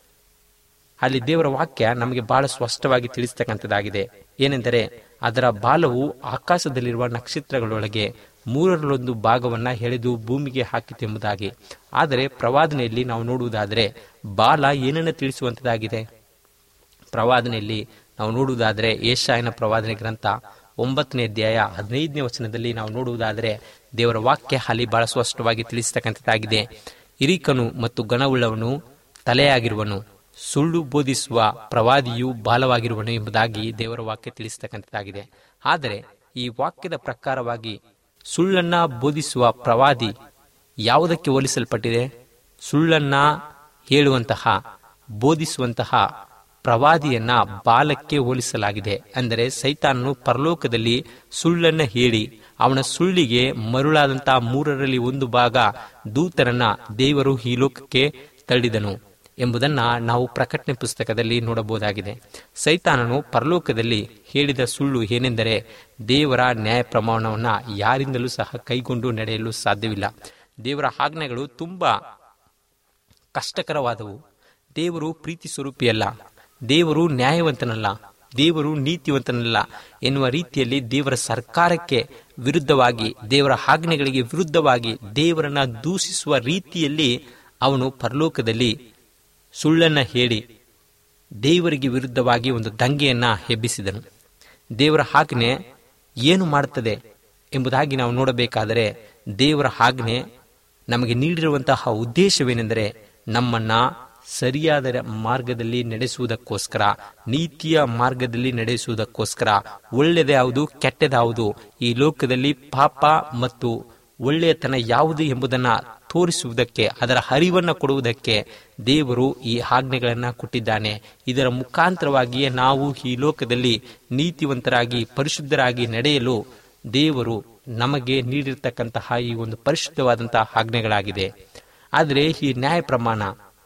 ಅಲ್ಲಿ ದೇವರ ವಾಕ್ಯ ನಮಗೆ ಬಹಳ ಸ್ಪಷ್ಟವಾಗಿ ತಿಳಿಸ್ತಕ್ಕಂಥದ್ದಾಗಿದೆ. ಏನೆಂದರೆ, ಅದರ ಬಾಲವು ಆಕಾಶದಲ್ಲಿರುವ ನಕ್ಷತ್ರಗಳೊಳಗೆ ಮೂರರಲ್ಲೊಂದು ಭಾಗವನ್ನ ಎಳೆದು ಭೂಮಿಗೆ ಹಾಕಿತೆಂಬುದಾಗಿ. ಆದರೆ ಪ್ರವಾದನೆಯಲ್ಲಿ ನಾವು ನೋಡುವುದಾದರೆ ಬಾಲ ಏನನ್ನು ತಿಳಿಸುವಂತದ್ದಾಗಿದೆ? ಪ್ರವಾದನೆಯಲ್ಲಿ ನಾವು ನೋಡುವುದಾದರೆ ಯೆಶಾಯನ ಪ್ರವಾದನೆ ಗ್ರಂಥ ಒಂಬತ್ತನೇ ಅಧ್ಯಾಯ ಹದಿನೈದನೇ ವಚನದಲ್ಲಿ ನಾವು ನೋಡುವುದಾದರೆ ದೇವರ ವಾಕ್ಯ ಅಲ್ಲಿ ಬಹಳ ಸ್ಪಷ್ಟವಾಗಿ ತಿಳಿಸತಕ್ಕಂಥದ್ದಾಗಿದೆ. ಹಿರೀಕನು ಮತ್ತು ಗಣವುಳ್ಳವನು ತಲೆಯಾಗಿರುವನು, ಸುಳ್ಳು ಬೋಧಿಸುವ ಪ್ರವಾದಿಯು ಬಾಲವಾಗಿರುವನು ಎಂಬುದಾಗಿ ದೇವರ ವಾಕ್ಯ ತಿಳಿಸತಕ್ಕಂಥದ್ದಾಗಿದೆ. ಆದರೆ ಈ ವಾಕ್ಯದ ಪ್ರಕಾರವಾಗಿ ಸುಳ್ಳನ್ನ ಬೋಧಿಸುವ ಪ್ರವಾದಿ ಯಾವುದಕ್ಕೆ ಹೋಲಿಸಲ್ಪಟ್ಟಿದೆ? ಸುಳ್ಳನ್ನ ಹೇಳುವಂತಹ, ಬೋಧಿಸುವಂತಹ ಪ್ರವಾದಿಯನ್ನ ಬಾಲಕ್ಕೆ ಹೋಲಿಸಲಾಗಿದೆ. ಅಂದರೆ ಸೈತಾನನು ಪರಲೋಕದಲ್ಲಿ ಸುಳ್ಳನ್ನ ಹೇಳಿ ಅವನ ಸುಳ್ಳಿಗೆ ಮರುಳಾದಂತಹ ಮೂರರಲ್ಲಿ ಒಂದು ಭಾಗ ದೂತರನ್ನ ದೇವರು ಈ ಲೋಕಕ್ಕೆ ತಳ್ಳಿದನು ಎಂಬುದನ್ನ ನಾವು ಪ್ರಕಟಣೆ ಪುಸ್ತಕದಲ್ಲಿ ನೋಡಬಹುದಾಗಿದೆ. ಸೈತಾನನು ಪರಲೋಕದಲ್ಲಿ ಹೇಳಿದ ಸುಳ್ಳು ಏನೆಂದರೆ, ದೇವರ ನ್ಯಾಯ ಪ್ರಮಾಣವನ್ನ ಯಾರಿಂದಲೂ ಸಹ ಕೈಗೊಂಡು ನಡೆಯಲು ಸಾಧ್ಯವಿಲ್ಲ. ದೇವರ ಆಜ್ಞೆಗಳು ತುಂಬಾ ಕಷ್ಟಕರವಾದವು. ದೇವರು ಪ್ರೀತಿ ಸ್ವರೂಪಿಯಲ್ಲ, ದೇವರು ನ್ಯಾಯವಂತನಲ್ಲ, ದೇವರು ನೀತಿವಂತನಲ್ಲ ಎನ್ನುವ ರೀತಿಯಲ್ಲಿ ದೇವರ ಸರ್ಕಾರಕ್ಕೆ ವಿರುದ್ಧವಾಗಿ, ದೇವರ ಆಜ್ಞೆಗಳಿಗೆ ವಿರುದ್ಧವಾಗಿ, ದೇವರನ್ನ ದೂಷಿಸುವ ರೀತಿಯಲ್ಲಿ ಅವನು ಪರಲೋಕದಲ್ಲಿ ಸುಳ್ಳನ್ನ ಹೇಳಿ ದೇವರಿಗೆ ವಿರುದ್ಧವಾಗಿ ಒಂದು ದಂಗೆಯನ್ನ ಎಬ್ಬಿಸಿದನು. ದೇವರ ಆಜ್ಞೆ ಏನು ಮಾಡುತ್ತದೆ ಎಂಬುದಾಗಿ ನಾವು ನೋಡಬೇಕಾದರೆ, ದೇವರ ಆಜ್ಞೆ ನಮಗೆ ನೀಡಿರುವಂತಹ ಉದ್ದೇಶವೇನೆಂದರೆ ನಮ್ಮನ್ನ ಸರಿಯಾದ ಮಾರ್ಗದಲ್ಲಿ ನಡೆಸುವುದಕ್ಕೋಸ್ಕರ, ನೀತಿಯ ಮಾರ್ಗದಲ್ಲಿ ನಡೆಸುವುದಕ್ಕೋಸ್ಕರ, ಒಳ್ಳೆಯದ್ಯಾವುದು ಕೆಟ್ಟದ್ಯಾವುದು, ಈ ಲೋಕದಲ್ಲಿ ಪಾಪ ಮತ್ತು ಒಳ್ಳೆಯತನ ಯಾವುದು ಎಂಬುದನ್ನ ತೋರಿಸುವುದಕ್ಕೆ, ಅದರ ಅರಿವನ್ನು ಕೊಡುವುದಕ್ಕೆ ದೇವರು ಈ ಆಜ್ಞೆಗಳನ್ನ ಕೊಟ್ಟಿದ್ದಾನೆ. ಇದರ ಮುಖಾಂತರವಾಗಿಯೇ ನಾವು ಈ ಲೋಕದಲ್ಲಿ ನೀತಿವಂತರಾಗಿ ಪರಿಶುದ್ಧರಾಗಿ ನಡೆಯಲು ದೇವರು ನಮಗೆ ನೀಡಿರ್ತಕ್ಕಂತಹ ಈ ಒಂದು ಪರಿಶುದ್ಧವಾದಂತಹ ಆಜ್ಞೆಗಳಾಗಿದೆ. ಆದರೆ ಈ ನ್ಯಾಯ ಪ್ರಮಾಣ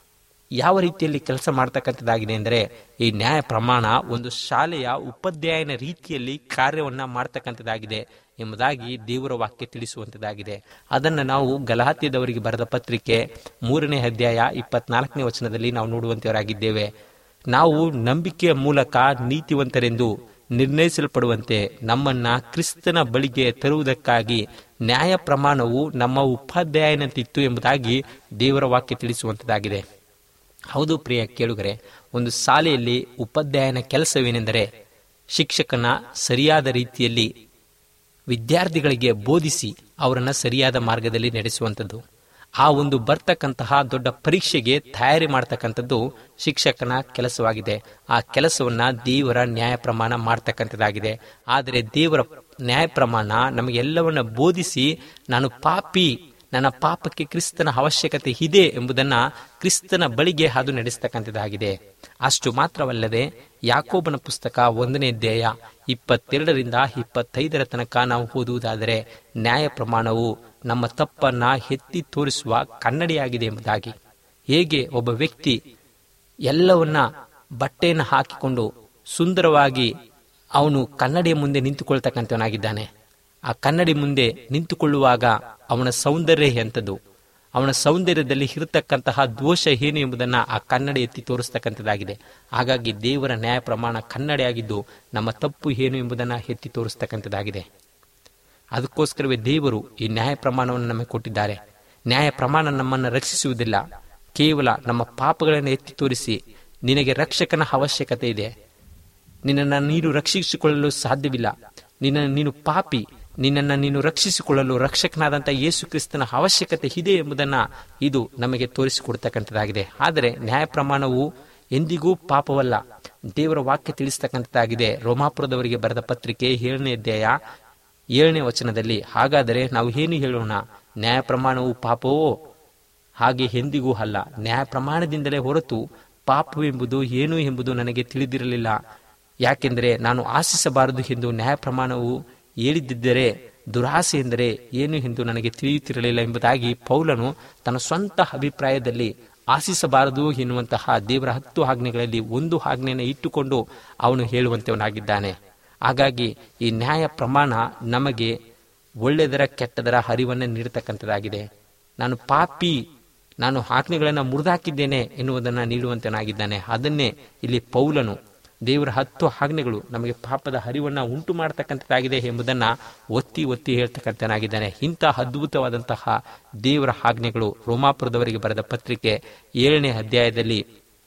ಯಾವ ರೀತಿಯಲ್ಲಿ ಕೆಲಸ ಮಾಡ್ತಕ್ಕಂಥದ್ದಾಗಿದೆ ಅಂದರೆ, ಈ ನ್ಯಾಯ ಪ್ರಮಾಣ ಒಂದು ಶಾಲೆಯ ಉಪಾಧ್ಯಾಯನ ರೀತಿಯಲ್ಲಿ ಕಾರ್ಯವನ್ನ ಮಾಡ್ತಕ್ಕಂಥದ್ದಾಗಿದೆ ಎಂಬುದಾಗಿ ದೇವರ ವಾಕ್ಯ ತಿಳಿಸುವಂಥದ್ದಾಗಿದೆ. ಅದನ್ನು ನಾವು ಗಲಾತ್ಯದವರಿಗೆ ಬರೆದ ಪತ್ರಿಕೆ ಮೂರನೇ ಅಧ್ಯಾಯ ಇಪ್ಪತ್ನಾಲ್ಕನೇ ವಚನದಲ್ಲಿ ನಾವು ನೋಡುವಂತವರಾಗಿದ್ದೇವೆ. ನಾವು ನಂಬಿಕೆಯ ಮೂಲಕ ನೀತಿವಂತರೆಂದು ನಿರ್ಣಯಿಸಲ್ಪಡುವಂತೆ ನಮ್ಮನ್ನ ಕ್ರಿಸ್ತನ ಬಳಿಗೆ ತರುವುದಕ್ಕಾಗಿ ನ್ಯಾಯ ಪ್ರಮಾಣವು ನಮ್ಮ ಉಪಾಧ್ಯಾಯನಂತಿತ್ತು ಎಂಬುದಾಗಿ ದೇವರ ವಾಕ್ಯ ತಿಳಿಸುವಂಥದ್ದಾಗಿದೆ. ಹೌದು ಪ್ರಿಯ ಕೇಳುಗರೆ, ಒಂದು ಶಾಲೆಯಲ್ಲಿ ಉಪಾಧ್ಯಾಯನ ಕೆಲಸವೇನೆಂದರೆ ಶಿಕ್ಷಕನ ಸರಿಯಾದ ರೀತಿಯಲ್ಲಿ ವಿದ್ಯಾರ್ಥಿಗಳಿಗೆ ಬೋಧಿಸಿ ಅವರನ್ನು ಸರಿಯಾದ ಮಾರ್ಗದಲ್ಲಿ ನಡೆಸುವಂಥದ್ದು. ಆ ಒಂದು ಬರ್ತಕ್ಕಂತಹ ದೊಡ್ಡ ಪರೀಕ್ಷೆಗೆ ತಯಾರಿ ಮಾಡ್ತಕ್ಕಂಥದ್ದು ಶಿಕ್ಷಕನ ಕೆಲಸವಾಗಿದೆ. ಆ ಕೆಲಸವನ್ನ ದೇವರ ನ್ಯಾಯ ಪ್ರಮಾಣ ಮಾಡ್ತಕ್ಕಂಥದ್ದಾಗಿದೆ. ಆದರೆ ದೇವರ ನ್ಯಾಯ ಪ್ರಮಾಣ ನಮಗೆಲ್ಲವನ್ನ ಬೋಧಿಸಿ, ನಾನು ಪಾಪಿ, ನನ್ನ ಪಾಪಕ್ಕೆ ಕ್ರಿಸ್ತನ ಅವಶ್ಯಕತೆ ಇದೆ ಎಂಬುದನ್ನು ಕ್ರಿಸ್ತನ ಬಳಿಗೆ ಅದು ನಡೆಸ್ತಕ್ಕಂಥದ್ದಾಗಿದೆ. ಅಷ್ಟು ಮಾತ್ರವಲ್ಲದೆ ಯಾಕೋಬನ ಪುಸ್ತಕ ಒಂದನೇ ಅಧ್ಯಾಯ ಇಪ್ಪತ್ತೆರಡರಿಂದ ಇಪ್ಪತ್ತೈದರ ತನಕ ನಾವು ಓದುವುದಾದರೆ, ನ್ಯಾಯ ಪ್ರಮಾಣವು ನಮ್ಮ ತಪ್ಪನ್ನ ಎತ್ತಿ ತೋರಿಸುವ ಕನ್ನಡಿಯಾಗಿದೆ ಎಂಬುದಾಗಿ. ಹೇಗೆ ಒಬ್ಬ ವ್ಯಕ್ತಿ ಎಲ್ಲವನ್ನ ಬಟ್ಟೆಯನ್ನು ಹಾಕಿಕೊಂಡು ಸುಂದರವಾಗಿ ಅವನು ಕನ್ನಡಿಯ ಮುಂದೆ ನಿಂತುಕೊಳ್ತಕ್ಕಂಥವನಾಗಿದ್ದಾನೆ. ಆ ಕನ್ನಡಿ ಮುಂದೆ ನಿಂತುಕೊಳ್ಳುವಾಗ ಅವನ ಸೌಂದರ್ಯ ಎಂಥದ್ದು, ಅವನ ಸೌಂದರ್ಯದಲ್ಲಿ ಇರತಕ್ಕಂತಹ ದೋಷ ಏನು ಎಂಬುದನ್ನು ಆ ಕನ್ನಡಿ ಎತ್ತಿ ತೋರಿಸ್ತಕ್ಕಂಥದ್ದಾಗಿದೆ. ಹಾಗಾಗಿ ದೇವರ ನ್ಯಾಯ ಪ್ರಮಾಣ ಕನ್ನಡಿಯಾಗಿದ್ದು ನಮ್ಮ ತಪ್ಪು ಏನು ಎಂಬುದನ್ನು ಎತ್ತಿ ತೋರಿಸ್ತಕ್ಕಂಥದ್ದಾಗಿದೆ. ಅದಕ್ಕೋಸ್ಕರವೇ ದೇವರು ಈ ನ್ಯಾಯ ಪ್ರಮಾಣವನ್ನು ನಮಗೆ ಕೊಟ್ಟಿದ್ದಾರೆ. ನ್ಯಾಯ ಪ್ರಮಾಣ ನಮ್ಮನ್ನು ರಕ್ಷಿಸುವುದಿಲ್ಲ, ಕೇವಲ ನಮ್ಮ ಪಾಪಗಳನ್ನು ಎತ್ತಿ ತೋರಿಸಿ, ನಿನಗೆ ರಕ್ಷಕನ ಅವಶ್ಯಕತೆ ಇದೆ, ನಿನ್ನನ್ನು ನೀನು ರಕ್ಷಿಸಿಕೊಳ್ಳಲು ಸಾಧ್ಯವಿಲ್ಲ, ನಿನ್ನ ನೀನು ಪಾಪಿ, ನಿನ್ನನ್ನು ನೀನು ರಕ್ಷಿಸಿಕೊಳ್ಳಲು ರಕ್ಷಕನಾದಂಥ ಯೇಸು ಕ್ರಿಸ್ತನ ಅವಶ್ಯಕತೆ ಇದೆ ಎಂಬುದನ್ನು ಇದು ನಮಗೆ ತೋರಿಸಿಕೊಡ್ತಕ್ಕಂಥದ್ದಾಗಿದೆ. ಆದರೆ ನ್ಯಾಯ ಪ್ರಮಾಣವು ಎಂದಿಗೂ ಪಾಪವಲ್ಲ. ದೇವರ ವಾಕ್ಯ ತಿಳಿಸ್ತಕ್ಕಂಥದ್ದಾಗಿದೆ. ರೋಮಾಪುರದವರಿಗೆ ಬರೆದ ಪತ್ರಿಕೆ ಏಳನೇ ಅಧ್ಯಾಯ ಏಳನೇ ವಚನದಲ್ಲಿ, ಹಾಗಾದರೆ ನಾವು ಏನು ಹೇಳೋಣ? ನ್ಯಾಯ ಪ್ರಮಾಣವು ಪಾಪವೋ? ಹಾಗೆ ಎಂದಿಗೂ ಅಲ್ಲ. ನ್ಯಾಯ ಪ್ರಮಾಣದಿಂದಲೇ ಹೊರತು ಪಾಪವೆಂಬುದು ಏನು ಎಂಬುದು ನನಗೆ ತಿಳಿದಿರಲಿಲ್ಲ. ಯಾಕೆಂದರೆ ನಾನು ಆಶಿಸಬಾರದು ಎಂದು ನ್ಯಾಯ ಪ್ರಮಾಣವು ಹೇಳಿದ್ದರೆ ದುರಾಸೆ ಎಂದರೆ ಏನು ಎಂದು ನನಗೆ ತಿಳಿಯುತ್ತಿರಲಿಲ್ಲ ಎಂಬುದಾಗಿ ಪೌಲನು ತನ್ನ ಸ್ವಂತ ಅಭಿಪ್ರಾಯದಲ್ಲಿ ಆಶಿಸಬಾರದು ಎನ್ನುವಂತಹ ದೇವರ ಹತ್ತು ಆಜ್ಞೆಗಳಲ್ಲಿ ಒಂದು ಆಜ್ಞೆಯನ್ನು ಇಟ್ಟುಕೊಂಡು ಅವನು ಹೇಳುವಂತವನಾಗಿದ್ದಾನೆ. ಹಾಗಾಗಿ ಈ ನ್ಯಾಯ ಪ್ರಮಾಣ ನಮಗೆ ಒಳ್ಳೆಯದರ ಕೆಟ್ಟದರ ಅರಿವನ್ನು ನೀಡತಕ್ಕಂಥದ್ದಾಗಿದೆ. ನಾನು ಪಾಪಿ, ನಾನು ಆಜ್ಞೆಗಳನ್ನು ಮುರಿದಾಕಿದ್ದೇನೆ ಎನ್ನುವುದನ್ನು ನೀಡುವಂತನಾಗಿದ್ದಾನೆ. ಅದನ್ನೇ ಇಲ್ಲಿ ಪೌಲನು ದೇವರ ಹತ್ತು ಆಜ್ಞೆಗಳು ನಮಗೆ ಪಾಪದ ಅರಿವನ್ನು ಉಂಟು ಮಾಡತಕ್ಕಂಥದ್ದಾಗಿದೆ ಎಂಬುದನ್ನು ಒತ್ತಿ ಒತ್ತಿ ಹೇಳ್ತಕ್ಕಂಥನಾಗಿದ್ದಾನೆ. ಇಂಥ ಅದ್ಭುತವಾದಂತಹ ದೇವರ ಆಜ್ಞೆಗಳು ರೋಮಾಪುರದವರಿಗೆ ಬರೆದ ಪತ್ರಿಕೆ ಏಳನೇ ಅಧ್ಯಾಯದಲ್ಲಿ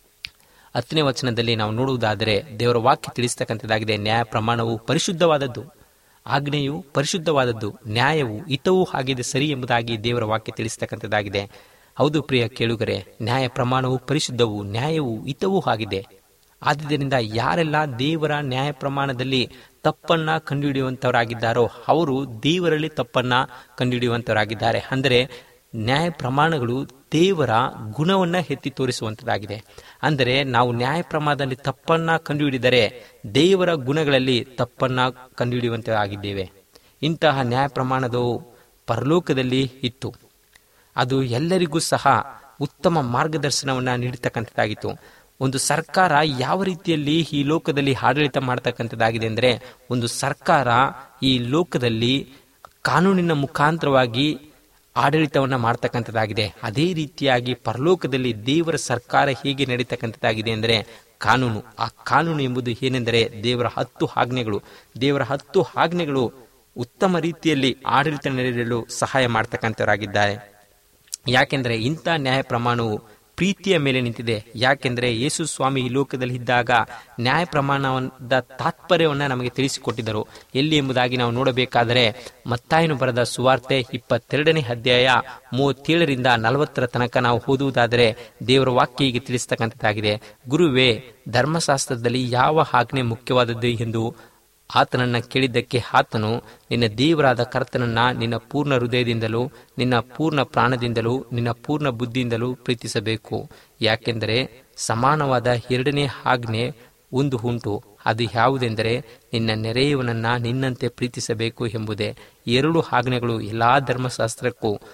ಹತ್ತನೇ ವಚನದಲ್ಲಿ ನಾವು ನೋಡುವುದಾದರೆ ದೇವರ ವಾಕ್ಯ ತಿಳಿಸ್ತಕ್ಕಂಥದ್ದಾಗಿದೆ. ನ್ಯಾಯ ಪ್ರಮಾಣವು ಪರಿಶುದ್ಧವಾದದ್ದು, ಆಜ್ಞೆಯು ಪರಿಶುದ್ಧವಾದದ್ದು, ನ್ಯಾಯವು ಹಿತವೂ ಆಗಿದೆ ಸರಿ ಎಂಬುದಾಗಿ ದೇವರ ವಾಕ್ಯ ತಿಳಿಸ್ತಕ್ಕಂಥದ್ದಾಗಿದೆ. ಹೌದು ಪ್ರಿಯ ಕೇಳುಗರೆ, ನ್ಯಾಯ ಪ್ರಮಾಣವು ಪರಿಶುದ್ಧವು, ನ್ಯಾಯವು ಹಿತವೂ ಆಗಿದೆ. ಆದ್ದರಿಂದ ಯಾರೆಲ್ಲ ದೇವರ ನ್ಯಾಯ ಪ್ರಮಾಣದಲ್ಲಿ ತಪ್ಪನ್ನ ಕಂಡುಹಿಡಿಯುವಂತವರಾಗಿದ್ದಾರೋ ಅವರು ದೇವರಲ್ಲಿ ತಪ್ಪನ್ನ ಕಂಡುಹಿಡಿಯುವಂತವರಾಗಿದ್ದಾರೆ. ಅಂದರೆ ನ್ಯಾಯ ಪ್ರಮಾಣಗಳು ದೇವರ ಗುಣವನ್ನ ಎತ್ತಿ ತೋರಿಸುವಂತದ್ದಾಗಿದೆ. ಅಂದರೆ ನಾವು ನ್ಯಾಯ ಪ್ರಮಾಣದಲ್ಲಿ ತಪ್ಪನ್ನ ಕಂಡುಹಿಡಿದರೆ ದೇವರ ಗುಣಗಳಲ್ಲಿ ತಪ್ಪನ್ನ ಕಂಡುಹಿಡಿಯುವಂತವಾಗಿದ್ದೇವೆ. ಇಂತಹ ನ್ಯಾಯ ಪ್ರಮಾಣವು ಪರಲೋಕದಲ್ಲಿ ಇತ್ತು. ಅದು ಎಲ್ಲರಿಗೂ ಸಹ ಉತ್ತಮ ಮಾರ್ಗದರ್ಶನವನ್ನ ನೀಡತಕ್ಕಂಥದ್ದಾಗಿತ್ತು. ಒಂದು ಸರ್ಕಾರ ಯಾವ ರೀತಿಯಲ್ಲಿ ಈ ಲೋಕದಲ್ಲಿ ಆಡಳಿತ ಮಾಡತಕ್ಕಂಥದ್ದಾಗಿದೆ ಅಂದರೆ, ಒಂದು ಸರ್ಕಾರ ಈ ಲೋಕದಲ್ಲಿ ಕಾನೂನಿನ ಮುಖಾಂತರವಾಗಿ ಆಡಳಿತವನ್ನು ಮಾಡ್ತಕ್ಕಂಥದ್ದಾಗಿದೆ. ಅದೇ ರೀತಿಯಾಗಿ ಪರಲೋಕದಲ್ಲಿ ದೇವರ ಸರ್ಕಾರ ಹೇಗೆ ನಡೀತಕ್ಕಂಥದ್ದಾಗಿದೆ ಅಂದರೆ ಕಾನೂನು. ಆ ಕಾನೂನು ಎಂಬುದು ಏನೆಂದರೆ ದೇವರ ಹತ್ತು ಆಜ್ಞೆಗಳು. ದೇವರ ಹತ್ತು ಆಜ್ಞೆಗಳು ಉತ್ತಮ ರೀತಿಯಲ್ಲಿ ಆಡಳಿತ ನಡೆಯಲು ಸಹಾಯ ಮಾಡ್ತಕ್ಕಂಥವರಾಗಿದ್ದಾರೆ. ಯಾಕೆಂದರೆ ಇಂಥ ನ್ಯಾಯ ಪ್ರಮಾಣವು ಪ್ರೀತಿಯ ಮೇಲೆ ನಿಂತಿದೆ. ಯಾಕೆಂದರೆ ಯೇಸು ಸ್ವಾಮಿ ಈ ಲೋಕದಲ್ಲಿ ಇದ್ದಾಗ ನ್ಯಾಯ ಪ್ರಮಾಣದ ತಾತ್ಪರ್ಯವನ್ನು ನಮಗೆ ತಿಳಿಸಿಕೊಟ್ಟಿದ್ದರು. ಎಲ್ಲಿ ಎಂಬುದಾಗಿ ನಾವು ನೋಡಬೇಕಾದರೆ ಮತ್ತಾಯನು ಬರೆದ ಸುವಾರ್ತೆ ಇಪ್ಪತ್ತೆರಡನೇ ಅಧ್ಯಾಯ ಮೂವತ್ತೇಳರಿಂದ ನಲವತ್ತರ ತನಕ ನಾವು ಓದುವುದಾದರೆ ದೇವರ ವಾಕ್ಯ ಹೀಗೆ ತಿಳಿಸ್ತಕ್ಕಂಥದ್ದಾಗಿದೆ. ಗುರುವೇ, ಧರ್ಮಶಾಸ್ತ್ರದಲ್ಲಿ ಯಾವ ಆಜ್ಞೆ ಮುಖ್ಯವಾದದ್ದು ಎಂದು ಆತನನ್ನ ಕೇಳಿದ್ದಕ್ಕೆ ಆತನು, ನಿನ್ನ ದೇವರಾದ ಕರ್ತನನ್ನ ನಿನ್ನ ಪೂರ್ಣ ಹೃದಯದಿಂದಲೂ ನಿನ್ನ ಪೂರ್ಣ ಪ್ರಾಣದಿಂದಲೂ ನಿನ್ನ ಪೂರ್ಣ ಬುದ್ಧಿಯಿಂದಲೂ ಪ್ರೀತಿಸಬೇಕು. ಯಾಕೆಂದರೆ ಸಮಾನವಾದ ಎರಡನೇ ಆಜ್ಞೆ ಒಂದು ಉಂಟು, ಅದು ಯಾವುದೆಂದರೆ ನಿನ್ನ ನೆರೆಯವನನ್ನ ನಿನ್ನಂತೆ ಪ್ರೀತಿಸಬೇಕು ಎಂಬುದೇ. ಎರಡು ಆಜ್ಞೆಗಳು ಎಲ್ಲಾ ಧರ್ಮಶಾಸ್ತ್ರಕ್ಕೂ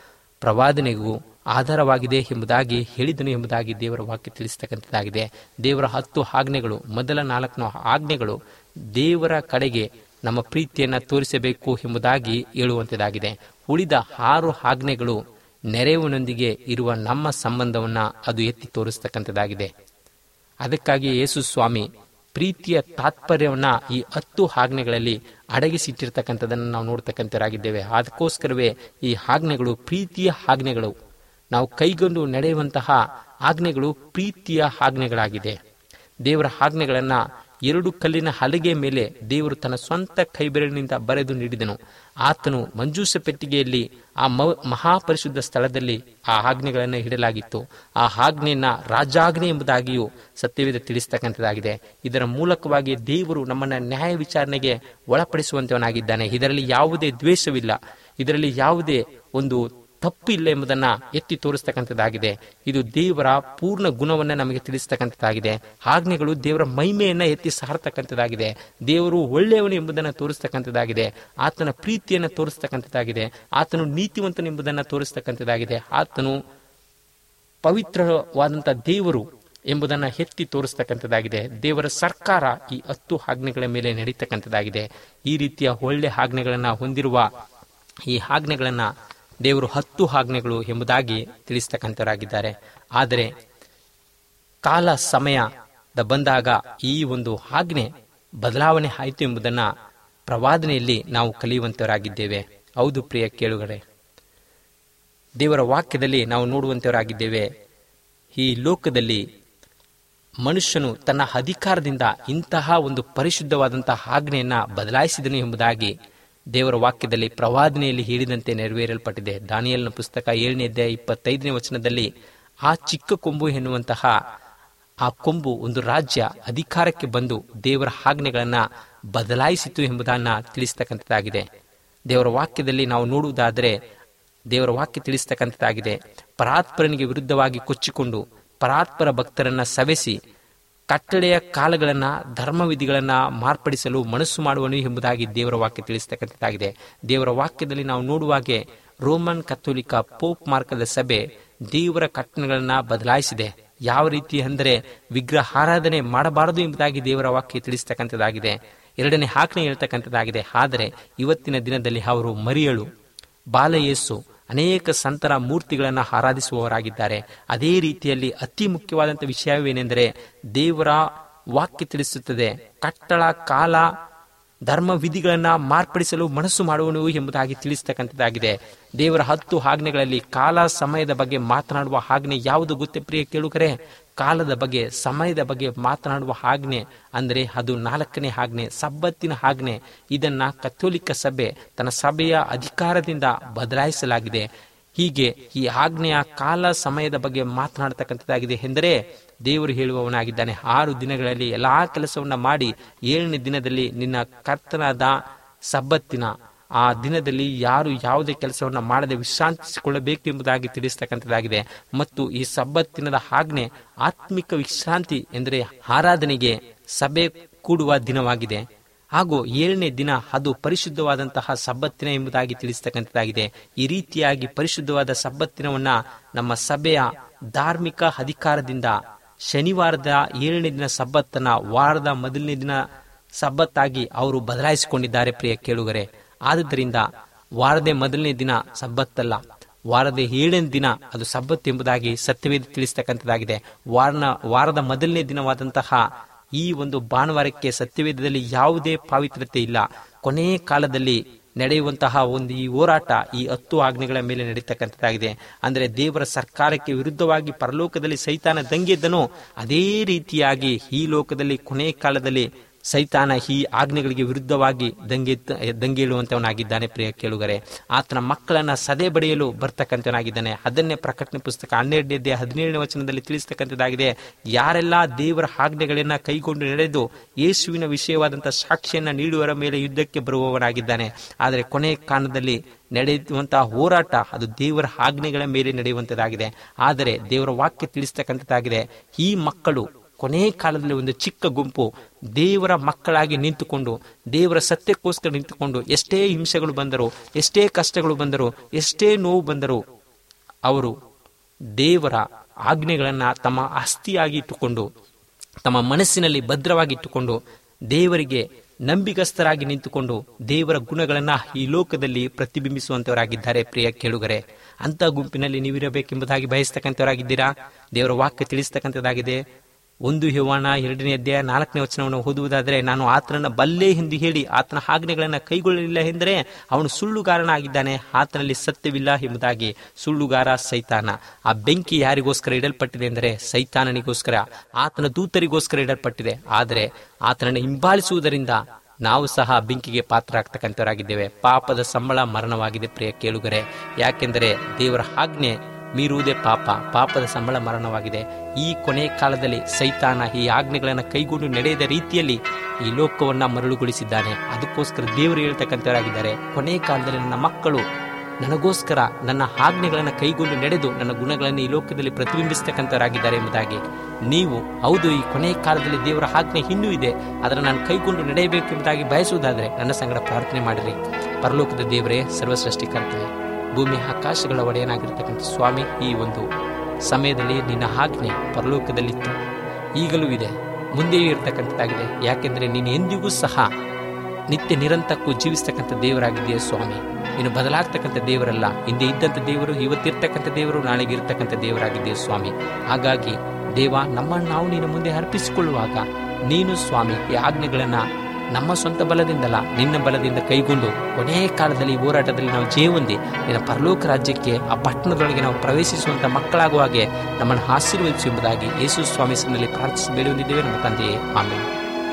ಪ್ರವಾದನೆಗೂ ಆಧಾರವಾಗಿದೆ ಎಂಬುದಾಗಿ ಹೇಳಿದನು ಎಂಬುದಾಗಿ ದೇವರ ವಾಕ್ಯ ತಿಳಿಸ್ತಕ್ಕಂಥದ್ದಾಗಿದೆ. ದೇವರ ಹತ್ತು ಆಜ್ಞೆಗಳು, ಮೊದಲ ನಾಲ್ಕು ಆಜ್ಞೆಗಳು ದೇವರ ಕಡೆಗೆ ನಮ್ಮ ಪ್ರೀತಿಯನ್ನು ತೋರಿಸಬೇಕು ಎಂಬುದಾಗಿ ಹೇಳುವಂಥದ್ದಾಗಿದೆ. ಉಳಿದ ಆರು ಆಜ್ಞೆಗಳು ನೆರವಿನೊಂದಿಗೆ ಇರುವ ನಮ್ಮ ಸಂಬಂಧವನ್ನು ಅದು ಎತ್ತಿ ತೋರಿಸ್ತಕ್ಕಂಥದ್ದಾಗಿದೆ. ಅದಕ್ಕಾಗಿ ಯೇಸು ಸ್ವಾಮಿ ಪ್ರೀತಿಯ ತಾತ್ಪರ್ಯವನ್ನು ಈ ಹತ್ತು ಆಜ್ಞೆಗಳಲ್ಲಿ ಅಡಗಿಸಿಟ್ಟಿರ್ತಕ್ಕಂಥದ್ದನ್ನು ನಾವು ನೋಡ್ತಕ್ಕಂಥವರಾಗಿದ್ದೇವೆ. ಅದಕ್ಕೋಸ್ಕರವೇ ಈ ಆಜ್ಞೆಗಳು ಪ್ರೀತಿಯ ಆಜ್ಞೆಗಳು. ನಾವು ಕೈಗೊಂಡು ನಡೆಯುವಂತಹ ಆಜ್ಞೆಗಳು ಪ್ರೀತಿಯ ಆಜ್ಞೆಗಳಾಗಿದೆ. ದೇವರ ಆಜ್ಞೆಗಳನ್ನು ಎರಡು ಕಲ್ಲಿನ ಹಲಗೆ ಮೇಲೆ ದೇವರು ತನ್ನ ಸ್ವಂತ ಕೈಬೆರಳಿನಿಂದ ಬರೆದು ನೀಡಿದನು. ಆತನು ಮಂಜೂಷ ಪೆಟ್ಟಿಗೆಯಲ್ಲಿ ಆ ಮಹಾಪರಿಶುದ್ಧ ಸ್ಥಳದಲ್ಲಿ ಆ ಆಜ್ಞೆಗಳನ್ನು ಇಡಲಾಗಿತ್ತು. ಆ ಆಜ್ಞೆಯನ್ನ ರಾಜಾಜ್ಞೆ ಎಂಬುದಾಗಿಯೂ ಸತ್ಯವೇದ ತಿಳಿಸ್ತಕ್ಕಂಥದ್ದಾಗಿದೆ. ಇದರ ಮೂಲಕವಾಗಿ ದೇವರು ನಮ್ಮನ್ನ ನ್ಯಾಯ ವಿಚಾರಣೆಗೆ ಒಳಪಡಿಸುವಂತವನಾಗಿದ್ದಾನೆ. ಇದರಲ್ಲಿ ಯಾವುದೇ ದ್ವೇಷವಿಲ್ಲ, ಇದರಲ್ಲಿ ಯಾವುದೇ ಒಂದು ತಪ್ಪು ಇಲ್ಲ ಎಂಬುದನ್ನು ಎತ್ತಿ ತೋರಿಸ್ತಕ್ಕಂಥದ್ದಾಗಿದೆ. ಇದು ದೇವರ ಪೂರ್ಣ ಗುಣವನ್ನು ನಮಗೆ ತಿಳಿಸ್ತಕ್ಕಂಥದ್ದಾಗಿದೆ. ಆಜ್ಞೆಗಳು ದೇವರ ಮಹಿಮೆಯನ್ನು ಎತ್ತಿ ಸಾರ್ತಕ್ಕಂಥದ್ದಾಗಿದೆ. ದೇವರು ಒಳ್ಳೆಯವನು ಎಂಬುದನ್ನು ತೋರಿಸ್ತಕ್ಕಂಥದ್ದಾಗಿದೆ. ಆತನ ಪ್ರೀತಿಯನ್ನು ತೋರಿಸ್ತಕ್ಕಂಥದ್ದಾಗಿದೆ. ಆತನು ನೀತಿವಂತನು ಎಂಬುದನ್ನು ತೋರಿಸ್ತಕ್ಕಂಥದ್ದಾಗಿದೆ. ಆತನು ಪವಿತ್ರವಾದಂಥ ದೇವರು ಎಂಬುದನ್ನು ಎತ್ತಿ ತೋರಿಸ್ತಕ್ಕಂಥದ್ದಾಗಿದೆ. ದೇವರ ಸರ್ಕಾರ ಈ ಹತ್ತು ಆಜ್ಞೆಗಳ ಮೇಲೆ ನಡೀತಕ್ಕಂಥದ್ದಾಗಿದೆ. ಈ ರೀತಿಯ ಒಳ್ಳೆ ಆಜ್ಞೆಗಳನ್ನು ಹೊಂದಿರುವ ಈ ಆಜ್ಞೆಗಳನ್ನು ದೇವರು ಹತ್ತು ಆಜ್ಞೆಗಳು ಎಂಬುದಾಗಿ ತಿಳಿಸ್ತಕ್ಕಂಥವರಾಗಿದ್ದಾರೆ. ಆದರೆ ಕಾಲ ಸಮಯದ ಬಂದಾಗ ಈ ಒಂದು ಆಜ್ಞೆ ಬದಲಾವಣೆ ಆಯಿತು ಎಂಬುದನ್ನು ಪ್ರವಾದನೆಯಲ್ಲಿ ನಾವು ಕಲಿಯುವಂತವರಾಗಿದ್ದೇವೆ. ಹೌದು ಪ್ರಿಯ ಕೇಳುಗರೆ, ದೇವರ ವಾಕ್ಯದಲ್ಲಿ ನಾವು ನೋಡುವಂತವರಾಗಿದ್ದೇವೆ. ಈ ಲೋಕದಲ್ಲಿ ಮನುಷ್ಯನು ತನ್ನ ಅಧಿಕಾರದಿಂದ ಇಂತಹ ಒಂದು ಪರಿಶುದ್ಧವಾದಂತಹ ಆಜ್ಞೆಯನ್ನು ಬದಲಾಯಿಸಿದನು ಎಂಬುದಾಗಿ ದೇವರ ವಾಕ್ಯದಲ್ಲಿ ಪ್ರವಾದನೆಯಲ್ಲಿ ಹೇಳಿದಂತೆ ನೆರವೇರಲ್ಪಟ್ಟಿದೆ. ದಾನಿಯೇಲನ ಪುಸ್ತಕ ಏಳನೇ ಅಧ್ಯಾಯ ಇಪ್ಪತ್ತೈದನೇ ವಚನದಲ್ಲಿ ಆ ಚಿಕ್ಕ ಕೊಂಬು ಎನ್ನುವಂತಹ ಆ ಕೊಂಬು ಒಂದು ರಾಜ್ಯ ಅಧಿಕಾರಕ್ಕೆ ಬಂದು ದೇವರ ಆಜ್ಞೆಗಳನ್ನ ಬದಲಾಯಿಸಿತು ಎಂಬುದನ್ನು ತಿಳಿಸ್ತಕ್ಕಂಥದ್ದಾಗಿದೆ. ದೇವರ ವಾಕ್ಯದಲ್ಲಿ ನಾವು ನೋಡುವುದಾದರೆ ದೇವರ ವಾಕ್ಯ ತಿಳಿಸ್ತಕ್ಕಂಥದ್ದಾಗಿದೆ. ಪರಾತ್ಪರನಿಗೆ ವಿರುದ್ಧವಾಗಿ ಕೊಚ್ಚಿಕೊಂಡು ಪರಾತ್ಪರ ಭಕ್ತರನ್ನ ಸವೆಸಿ ಕಟ್ಟಳೆಯ ಕಾಲಗಳನ್ನ ಧರ್ಮವಿಧಿಗಳನ್ನ ಮಾರ್ಪಡಿಸಲು ಮನಸ್ಸು ಮಾಡುವನು ಎಂಬುದಾಗಿ ದೇವರ ವಾಕ್ಯ ತಿಳಿಸ್ತಕ್ಕಂಥದ್ದಾಗಿದೆ. ದೇವರ ವಾಕ್ಯದಲ್ಲಿ ನಾವು ನೋಡುವಾಗೆ ರೋಮನ್ ಕಥೋಲಿಕ ಪೋಪ್ ಮಾರ್ಕದ ಸಭೆ ದೇವರ ಕಟ್ಟಳೆಗಳನ್ನ ಬದಲಾಯಿಸಿದೆ. ಯಾವ ರೀತಿ ಅಂದರೆ ವಿಗ್ರಹ ಆರಾಧನೆ ಮಾಡಬಾರದು ಎಂಬುದಾಗಿ ದೇವರ ವಾಕ್ಯ ತಿಳಿಸ್ತಕ್ಕಂಥದ್ದಾಗಿದೆ. ಎರಡನೇ ಆಜ್ಞೆ ಹೇಳ್ತಕ್ಕಂಥದ್ದಾಗಿದೆ. ಆದರೆ ಇವತ್ತಿನ ದಿನದಲ್ಲಿ ಅವರು ಮರಿಯಳು, ಬಾಲಯೇಸು, ಅನೇಕ ಸಂತರ ಮೂರ್ತಿಗಳನ್ನು ಆರಾಧಿಸುವವರಾಗಿದ್ದಾರೆ. ಅದೇ ರೀತಿಯಲ್ಲಿ ಅತಿ ಮುಖ್ಯವಾದಂಥ ವಿಷಯವೇನೆಂದರೆ ದೇವರ ವಾಕ್ಯ ತಿಳಿಸುತ್ತದೆ, ಕಟ್ಟಳ ಕಾಲ ಧರ್ಮ ವಿಧಿಗಳನ್ನ ಮಾರ್ಪಡಿಸಲು ಮನಸ್ಸು ಮಾಡುವನು ಎಂಬುದಾಗಿ ತಿಳಿಸ್ತಕ್ಕಂಥದ್ದಾಗಿದೆ. ದೇವರ ಹತ್ತು ಆಜ್ಞೆಗಳಲ್ಲಿ ಕಾಲ ಸಮಯದ ಬಗ್ಗೆ ಮಾತನಾಡುವ ಆಜ್ಞೆ ಯಾವುದು ಗೊತ್ತೇ ಪ್ರಿಯ ಕೇಳುಗರೆ? ಕಾಲದ ಬಗ್ಗೆ, ಸಮಯದ ಬಗ್ಗೆ ಮಾತನಾಡುವ ಆಜ್ಞೆ ಅಂದರೆ ಅದು ನಾಲ್ಕನೇ ಆಜ್ಞೆ, ಸಬ್ಬತ್ತಿನ ಆಜ್ಞೆ. ಇದನ್ನ ಕಥೋಲಿಕ ಸಭೆ ತನ್ನ ಸಭೆಯ ಅಧಿಕಾರದಿಂದ ಬದಲಾಯಿಸಲಾಗಿದೆ. ಹೀಗೆ ಈ ಆಜ್ಞೆಯ ಕಾಲ ಸಮಯದ ಬಗ್ಗೆ ಮಾತನಾಡತಕ್ಕಂಥದ್ದಾಗಿದೆ. ಎಂದರೆ ದೇವರು ಹೇಳುವವನಾಗಿದ್ದಾನೆ, ಆರು ದಿನಗಳಲ್ಲಿ ಎಲ್ಲಾ ಕೆಲಸವನ್ನ ಮಾಡಿ ಏಳನೇ ದಿನದಲ್ಲಿ ನಿನ್ನ ಕರ್ತನಾದ ಸಬ್ಬತ್ತಿನ ಆ ದಿನದಲ್ಲಿ ಯಾರು ಯಾವುದೇ ಕೆಲಸವನ್ನ ಮಾಡದೆ ವಿಶ್ರಾಂತಿಸಿಕೊಳ್ಳಬೇಕು ಎಂಬುದಾಗಿ ತಿಳಿಸ್ತಕ್ಕಂಥದ್ದಾಗಿದೆ. ಮತ್ತು ಈ ಸಬ್ಬತ್ತಿನದ ಆಜ್ಞೆ ಆತ್ಮಿಕ ವಿಶ್ರಾಂತಿ ಎಂದರೆ ಆರಾಧನೆಗೆ ಸಭೆ ಕೂಡುವ ದಿನವಾಗಿದೆ. ಹಾಗೂ ಏಳನೇ ದಿನ ಅದು ಪರಿಶುದ್ಧವಾದಂತಹ ಸಬ್ಬತ್ತಿನ ಎಂಬುದಾಗಿ ತಿಳಿಸ್ತಕ್ಕಂಥದ್ದಾಗಿದೆ. ಈ ರೀತಿಯಾಗಿ ಪರಿಶುದ್ಧವಾದ ಸಬ್ಬತ್ತಿನವನ್ನ ನಮ್ಮ ಸಭೆಯ ಧಾರ್ಮಿಕ ಅಧಿಕಾರದಿಂದ ಶನಿವಾರದ ಏಳನೇ ದಿನ ಸಬ್ಬತ್ತನ್ನ ವಾರದ ಮೊದಲನೇ ದಿನ ಸಬ್ಬತ್ತಾಗಿ ಅವರು ಬದಲಾಯಿಸಿಕೊಂಡಿದ್ದಾರೆ ಪ್ರಿಯ ಕೇಳುಗರೆ. ಆದುದರಿಂದ ವಾರದ ಮೊದಲನೇ ದಿನ ಸಬ್ಬತ್ತಲ್ಲ, ವಾರದ ಏಳನೇ ದಿನ ಅದು ಸಬ್ಬತ್ ಎಂಬುದಾಗಿ ಸತ್ಯವೇದ ತಿಳಿಸ್ತಕ್ಕಂಥದ್ದಾಗಿದೆ. ವಾರನ ವಾರದ ಮೊದಲನೇ ದಿನವಾದಂತಹ ಈ ಒಂದು ಭಾನುವಾರಕ್ಕೆ ಸತ್ಯವೇದದಲ್ಲಿ ಯಾವುದೇ ಪಾವಿತ್ರತೆ ಇಲ್ಲ. ಕೊನೆಯ ಕಾಲದಲ್ಲಿ ನಡೆಯುವಂತಹ ಒಂದು ಈ ಹೋರಾಟ ಈ ಹತ್ತು ಆಜ್ಞೆಗಳ ಮೇಲೆ ನಡೀತಕ್ಕಂಥದ್ದಾಗಿದೆ. ಅಂದರೆ ದೇವರ ಸರ್ಕಾರಕ್ಕೆ ವಿರುದ್ಧವಾಗಿ ಪರಲೋಕದಲ್ಲಿ ಸೈತಾನ ದಂಗೆದ್ದನೋ ಅದೇ ರೀತಿಯಾಗಿ ಈ ಲೋಕದಲ್ಲಿ ಕೊನೆಯ ಕಾಲದಲ್ಲಿ ಸೈತಾನ ಈ ಆಜ್ಞೆಗಳಿಗೆ ವಿರುದ್ಧವಾಗಿ ದಂಗೆ ದಂಗೆಳುವಂತವನಾಗಿದ್ದಾನೆ ಪ್ರಿಯ ಕೇಳುಗರೆ. ಆತನ ಮಕ್ಕಳನ್ನ ಸದೆ ಬಡಿಯಲು ಬರ್ತಕ್ಕಂಥವನಾಗಿದ್ದಾನೆ. ಅದನ್ನೇ ಪ್ರಕಟಣೆ ಪುಸ್ತಕ ಹನ್ನೆರಡನೇ ಹದಿನೇಳನೇ ವಚನದಲ್ಲಿ ತಿಳಿಸ್ತಕ್ಕಂಥದ್ದಾಗಿದೆ. ಯಾರೆಲ್ಲ ದೇವರ ಆಜ್ಞೆಗಳನ್ನ ಕೈಗೊಂಡು ನಡೆದು ಯೇಸುವಿನ ವಿಷಯವಾದಂತಹ ಸಾಕ್ಷಿಯನ್ನ ನೀಡುವರ ಮೇಲೆ ಯುದ್ಧಕ್ಕೆ ಬರುವವನಾಗಿದ್ದಾನೆ. ಆದರೆ ಕೊನೆಯ ಕಾಲದಲ್ಲಿ ನಡೆಯುವಂತಹ ಹೋರಾಟ ಅದು ದೇವರ ಆಜ್ಞೆಗಳ ಮೇಲೆ ನಡೆಯುವಂತದ್ದಾಗಿದೆ. ಆದರೆ ದೇವರ ವಾಕ್ಯ ತಿಳಿಸ್ತಕ್ಕಂಥದ್ದಾಗಿದೆ, ಈ ಮಕ್ಕಳು ಕೊನೆಯ ಕಾಲದಲ್ಲಿ ಒಂದು ಚಿಕ್ಕ ಗುಂಪು ದೇವರ ಮಕ್ಕಳಾಗಿ ನಿಂತುಕೊಂಡು ದೇವರ ಸತ್ಯಕ್ಕೋಸ್ಕರ ನಿಂತುಕೊಂಡು ಎಷ್ಟೇ ಹಿಂಸೆಗಳು ಬಂದರೂ, ಎಷ್ಟೇ ಕಷ್ಟಗಳು ಬಂದರೂ, ಎಷ್ಟೇ ನೋವು ಬಂದರೂ ಅವರು ದೇವರ ಆಜ್ಞೆಗಳನ್ನು ತಮ್ಮ ಆಸ್ತಿಯಾಗಿ ಇಟ್ಟುಕೊಂಡು, ತಮ್ಮ ಮನಸ್ಸಿನಲ್ಲಿ ಭದ್ರವಾಗಿಟ್ಟುಕೊಂಡು, ದೇವರಿಗೆ ನಂಬಿಗಸ್ತರಾಗಿ ನಿಂತುಕೊಂಡು ದೇವರ ಗುಣಗಳನ್ನು ಈ ಲೋಕದಲ್ಲಿ ಪ್ರತಿಬಿಂಬಿಸುವಂತವರಾಗಿದ್ದಾರೆ. ಪ್ರಿಯ ಕೇಳುಗರೆ, ಅಂತ ಗುಂಪಿನಲ್ಲಿ ನೀವಿರಬೇಕೆಂಬುದಾಗಿ ಬಯಸ್ತಕ್ಕಂಥವರಾಗಿದ್ದೀರಾ? ದೇವರ ವಾಕ್ಯ ತಿಳಿಸ್ತಕ್ಕಂಥದ್ದಾಗಿದೆ. ಒಂದು ಯೋಹಾನ ಎರಡನೇ ಅಧ್ಯಾಯ ನಾಲ್ಕನೇ ವಚನವನ್ನು ಓದುವುದಾದರೆ, ನಾನು ಆತನನ್ನು ಬಲ್ಲೆ ಎಂದು ಹೇಳಿ ಆತನ ಆಜ್ಞೆಗಳನ್ನು ಕೈಗೊಳ್ಳಲಿಲ್ಲ ಎಂದರೆ ಅವನು ಸುಳ್ಳುಗಾರನಾಗಿದ್ದಾನೆ, ಆತನಲ್ಲಿ ಸತ್ಯವಿಲ್ಲ ಎಂಬುದಾಗಿ. ಸುಳ್ಳುಗಾರ ಸೈತಾನ. ಆ ಬೆಂಕಿ ಯಾರಿಗೋಸ್ಕರ ಇಡಲ್ಪಟ್ಟಿದೆ ಎಂದರೆ ಸೈತಾನನಿಗೋಸ್ಕರ, ಆತನ ದೂತರಿಗೋಸ್ಕರ ಇಡಲ್ಪಟ್ಟಿದೆ. ಆದರೆ ಆತನನ್ನು ಹಿಂಬಾಲಿಸುವುದರಿಂದ ನಾವು ಸಹ ಬೆಂಕಿಗೆ ಪಾತ್ರ ಆಗ್ತಕ್ಕಂಥವರಾಗಿದ್ದೇವೆ. ಪಾಪದ ಸಂಬಳ ಮರಣವಾಗಿದೆ. ಪ್ರಿಯ ಕೇಳುಗರೆ, ಯಾಕೆಂದರೆ ದೇವರ ಆಜ್ಞೆ ಮೀರುವುದೇ ಪಾಪ, ಪಾಪದ ಸಂಬಳ ಮರಣವಾಗಿದೆ. ಈ ಕೊನೆ ಕಾಲದಲ್ಲಿ ಸೈತಾನ ಈ ಆಜ್ಞೆಗಳನ್ನು ಕೈಗೊಂಡು ನಡೆಯದ ರೀತಿಯಲ್ಲಿ ಈ ಲೋಕವನ್ನ ಮರಳುಗೊಳಿಸಿದ್ದಾನೆ. ಅದಕ್ಕೋಸ್ಕರ ದೇವರು ಹೇಳ್ತಕ್ಕಂಥವರಾಗಿದ್ದಾರೆ, ಕೊನೆ ಕಾಲದಲ್ಲಿ ನನ್ನ ಮಕ್ಕಳು ನನಗೋಸ್ಕರ ನನ್ನ ಆಜ್ಞೆಗಳನ್ನು ಕೈಗೊಂಡು ನಡೆದು ನನ್ನ ಗುಣಗಳನ್ನು ಈ ಲೋಕದಲ್ಲಿ ಪ್ರತಿಬಿಂಬಿಸ್ತಕ್ಕಂಥವರಾಗಿದ್ದಾರೆ ಎಂಬುದಾಗಿ. ನೀವು ಹೌದು, ಈ ಕೊನೆ ಕಾಲದಲ್ಲಿ ದೇವರ ಆಜ್ಞೆ ಇನ್ನೂ ಇದೆ, ಅದನ್ನು ನಾನು ಕೈಗೊಂಡು ನಡೆಯಬೇಕೆಂಬುದಾಗಿ ಬಯಸುವುದಾದರೆ ನನ್ನ ಸಂಗಡ ಪ್ರಾರ್ಥನೆ ಮಾಡಿರಿ. ಪರಲೋಕದ ದೇವರೇ, ಸರ್ವಸೃಷ್ಟಿಕರ್ತನೇ, ಭೂಮಿ ಆಕಾಶಗಳ ಒಡೆಯನಾಗಿರ್ತಕ್ಕಂಥ ಸ್ವಾಮಿ, ಈ ಒಂದು ಸಮಯದಲ್ಲಿ ನಿನ್ನ ಆಜ್ಞೆ ಪರಲೋಕದಲ್ಲಿತ್ತು, ಈಗಲೂ ಇದೆ, ಮುಂದೆಯೂ ಇರತಕ್ಕಂಥದ್ದಾಗಿದೆ. ಯಾಕೆಂದರೆ ನೀನು ಎಂದಿಗೂ ಸಹ ನಿತ್ಯ ನಿರಂತರಕ್ಕೂ ಜೀವಿಸ್ತಕ್ಕಂಥ ದೇವರಾಗಿದೆಯೇ ಸ್ವಾಮಿ. ನೀನು ಬದಲಾಗ್ತಕ್ಕಂಥ ದೇವರಲ್ಲ. ಹಿಂದೆ ಇದ್ದಂಥ ದೇವರು, ಇವತ್ತಿರ್ತಕ್ಕಂಥ ದೇವರು, ನಾಳೆಗೆ ಇರ್ತಕ್ಕಂಥ ದೇವರಾಗಿದೆಯೇ ಸ್ವಾಮಿ. ಹಾಗಾಗಿ ದೇವ, ನಮ್ಮನ್ನು ನಾವು ನಿನ್ನ ಮುಂದೆ ಅರ್ಪಿಸಿಕೊಳ್ಳುವಾಗ ನೀನು ಸ್ವಾಮಿ ಈ ಆಜ್ಞೆಗಳನ್ನು ನಮ್ಮ ಸ್ವಂತ ಬಲದಿಂದಲ್ಲ, ನಿನ್ನ ಬಲದಿಂದ ಕೈಗೊಂಡು ಕೊನೆಯ ಕಾಲದಲ್ಲಿ ಹೋರಾಟದಲ್ಲಿ ನಾವು ಜಯ ಹೊಂದಿ ನಿನ್ನ ಪರಲೋಕ ರಾಜ್ಯಕ್ಕೆ, ಆ ಪಟ್ಟಣದೊಳಗೆ ನಾವು ಪ್ರವೇಶಿಸುವಂಥ ಮಕ್ಕಳಾಗುವ ಹಾಗೆ ನಮ್ಮನ್ನು ಆಶೀರ್ವದಿಸು ಎಂಬುದಾಗಿ ಯೇಸು ಸ್ವಾಮಿ ಹೆಸರಿನಲ್ಲಿ ಪ್ರಾರ್ಥಿಸಿ ಬೇಡಿ ಹೊಂದಿದ್ದೇವೆ ನಮ್ಮ ತಂದೆಯೇ, ಆಮೆನ್.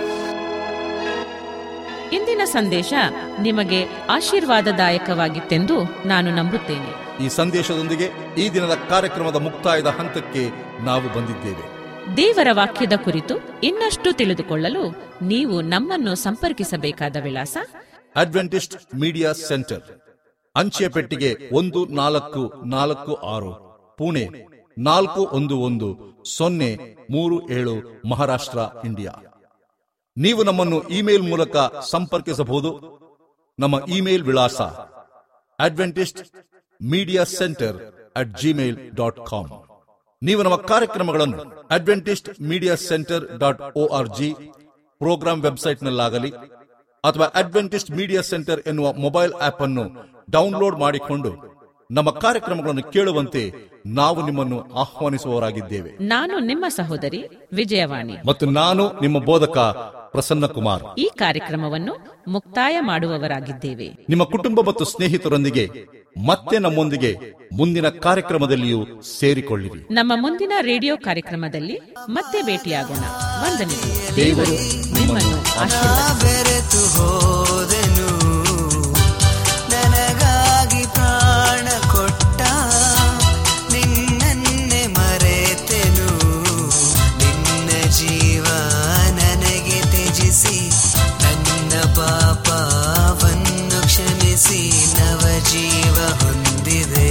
ಇಂದಿನ ಸಂದೇಶ ನಿಮಗೆ ಆಶೀರ್ವಾದದಾಯಕವಾಗಿತ್ತೆಂದು ನಾನು ನಂಬುತ್ತೇನೆ. ಈ ಸಂದೇಶದೊಂದಿಗೆ ಈ ದಿನದ ಕಾರ್ಯಕ್ರಮದ ಮುಕ್ತಾಯದ ಹಂತಕ್ಕೆ ನಾವು ಬಂದಿದ್ದೇವೆ. ದೇವರ ವಾಕ್ಯದ ಕುರಿತು ಇನ್ನಷ್ಟು ತಿಳಿದುಕೊಳ್ಳಲು ನೀವು ನಮ್ಮನ್ನು ಸಂಪರ್ಕಿಸಬೇಕಾದ ವಿಳಾಸ: ಅಡ್ವೆಂಟಿಸ್ಟ್ ಮೀಡಿಯಾ ಸೆಂಟರ್, ಅಂಚೆ ಪೆಟ್ಟಿಗೆ ಒಂದು ನಾಲ್ಕು ನಾಲ್ಕು ಆರು, ಪುಣೆ ನಾಲ್ಕು ಒಂದು ಒಂದು ಸೊನ್ನೆ ಮೂರು ಏಳು, ಮಹಾರಾಷ್ಟ್ರ, ಇಂಡಿಯಾ. ನೀವು ನಮ್ಮನ್ನು ಇಮೇಲ್ ಮೂಲಕ ಸಂಪರ್ಕಿಸಬಹುದು. ನಮ್ಮ ಇಮೇಲ್ ವಿಳಾಸ Adventist media centre at Gmail dot com. ನೀವು ನಮ್ಮ ಕಾರ್ಯಕ್ರಮಗಳನ್ನು Adventist media centre dot O R G program ವೆಬ್ಸೈಟ್ನಲ್ಲಾಗಲಿ ಅಥವಾ ಅಡ್ವೆಂಟಿಸ್ಟ್ ಮೀಡಿಯಾ ಸೆಂಟರ್ ಎನ್ನುವ ಮೊಬೈಲ್ ಆಪ್ ಅನ್ನು ಡೌನ್ಲೋಡ್ ಮಾಡಿಕೊಂಡು ನಮ್ಮ ಕಾರ್ಯಕ್ರಮಗಳನ್ನು ಕೇಳುವಂತೆ ನಾವು ನಿಮ್ಮನ್ನು ಆಹ್ವಾನಿಸುವವರಾಗಿದ್ದೇವೆ. ನಾನು ನಿಮ್ಮ ಸಹೋದರಿ ವಿಜಯವಾಣಿ ಮತ್ತು ನಾನು ನಿಮ್ಮ ಬೋಧಕ ಪ್ರಸನ್ನ ಕುಮಾರ್. ಈ ಕಾರ್ಯಕ್ರಮವನ್ನು ಮುಕ್ತಾಯ ಮಾಡುವವರಾಗಿದ್ದೇವೆ. ನಿಮ್ಮ ಕುಟುಂಬ ಮತ್ತು ಸ್ನೇಹಿತರೊಂದಿಗೆ ಮತ್ತೆ ನಮ್ಮೊಂದಿಗೆ ಮುಂದಿನ ಕಾರ್ಯಕ್ರಮದಲ್ಲಿಯೂ ಸೇರಿಕೊಳ್ಳಿರಿ. ನಮ್ಮ ಮುಂದಿನ ರೇಡಿಯೋ ಕಾರ್ಯಕ್ರಮದಲ್ಲಿ ಮತ್ತೆ ಭೇಟಿಯಾಗೋಣ. ವಂದನೆಗಳು. ದೇವರು ನಿಮ್ಮನ್ನು ಬೆರೆತು ಹೋದೆನು, ನನಗಾಗಿ ಪ್ರಾಣ ಕೊಟ್ಟ ನಿನ್ನನ್ನೇ ಮರೆತೆನು. ನಿನ್ನ ಜೀವ ನನಗೆ ತ್ಯಜಿಸಿ ನನ್ನ ಪಾಪವನ್ನು ಕ್ಷಮಿಸಿ ನವ ಜೀವ ಹೊಂದಿದೆ.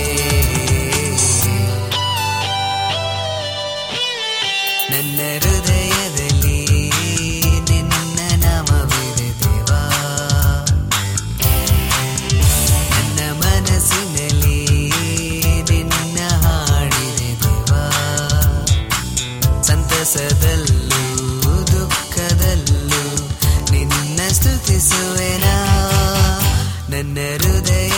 ನನ್ನ ಹೃದಯದಲ್ಲಿ ನಿನ್ನ ನಾಮವಿದೆ ದೇವಾ, ನನ್ನ ಮನಸ್ಸಿನಲ್ಲಿ ನಿನ್ನ ಹಾಡಿದೆ ದೇವಾ. ಸಂತಸದಲ್ಲೂ ದುಃಖದಲ್ಲೂ ನಿನ್ನ ಸ್ತುತಿಸುವೆನಾ. ನನ್ನ ಹೃದಯ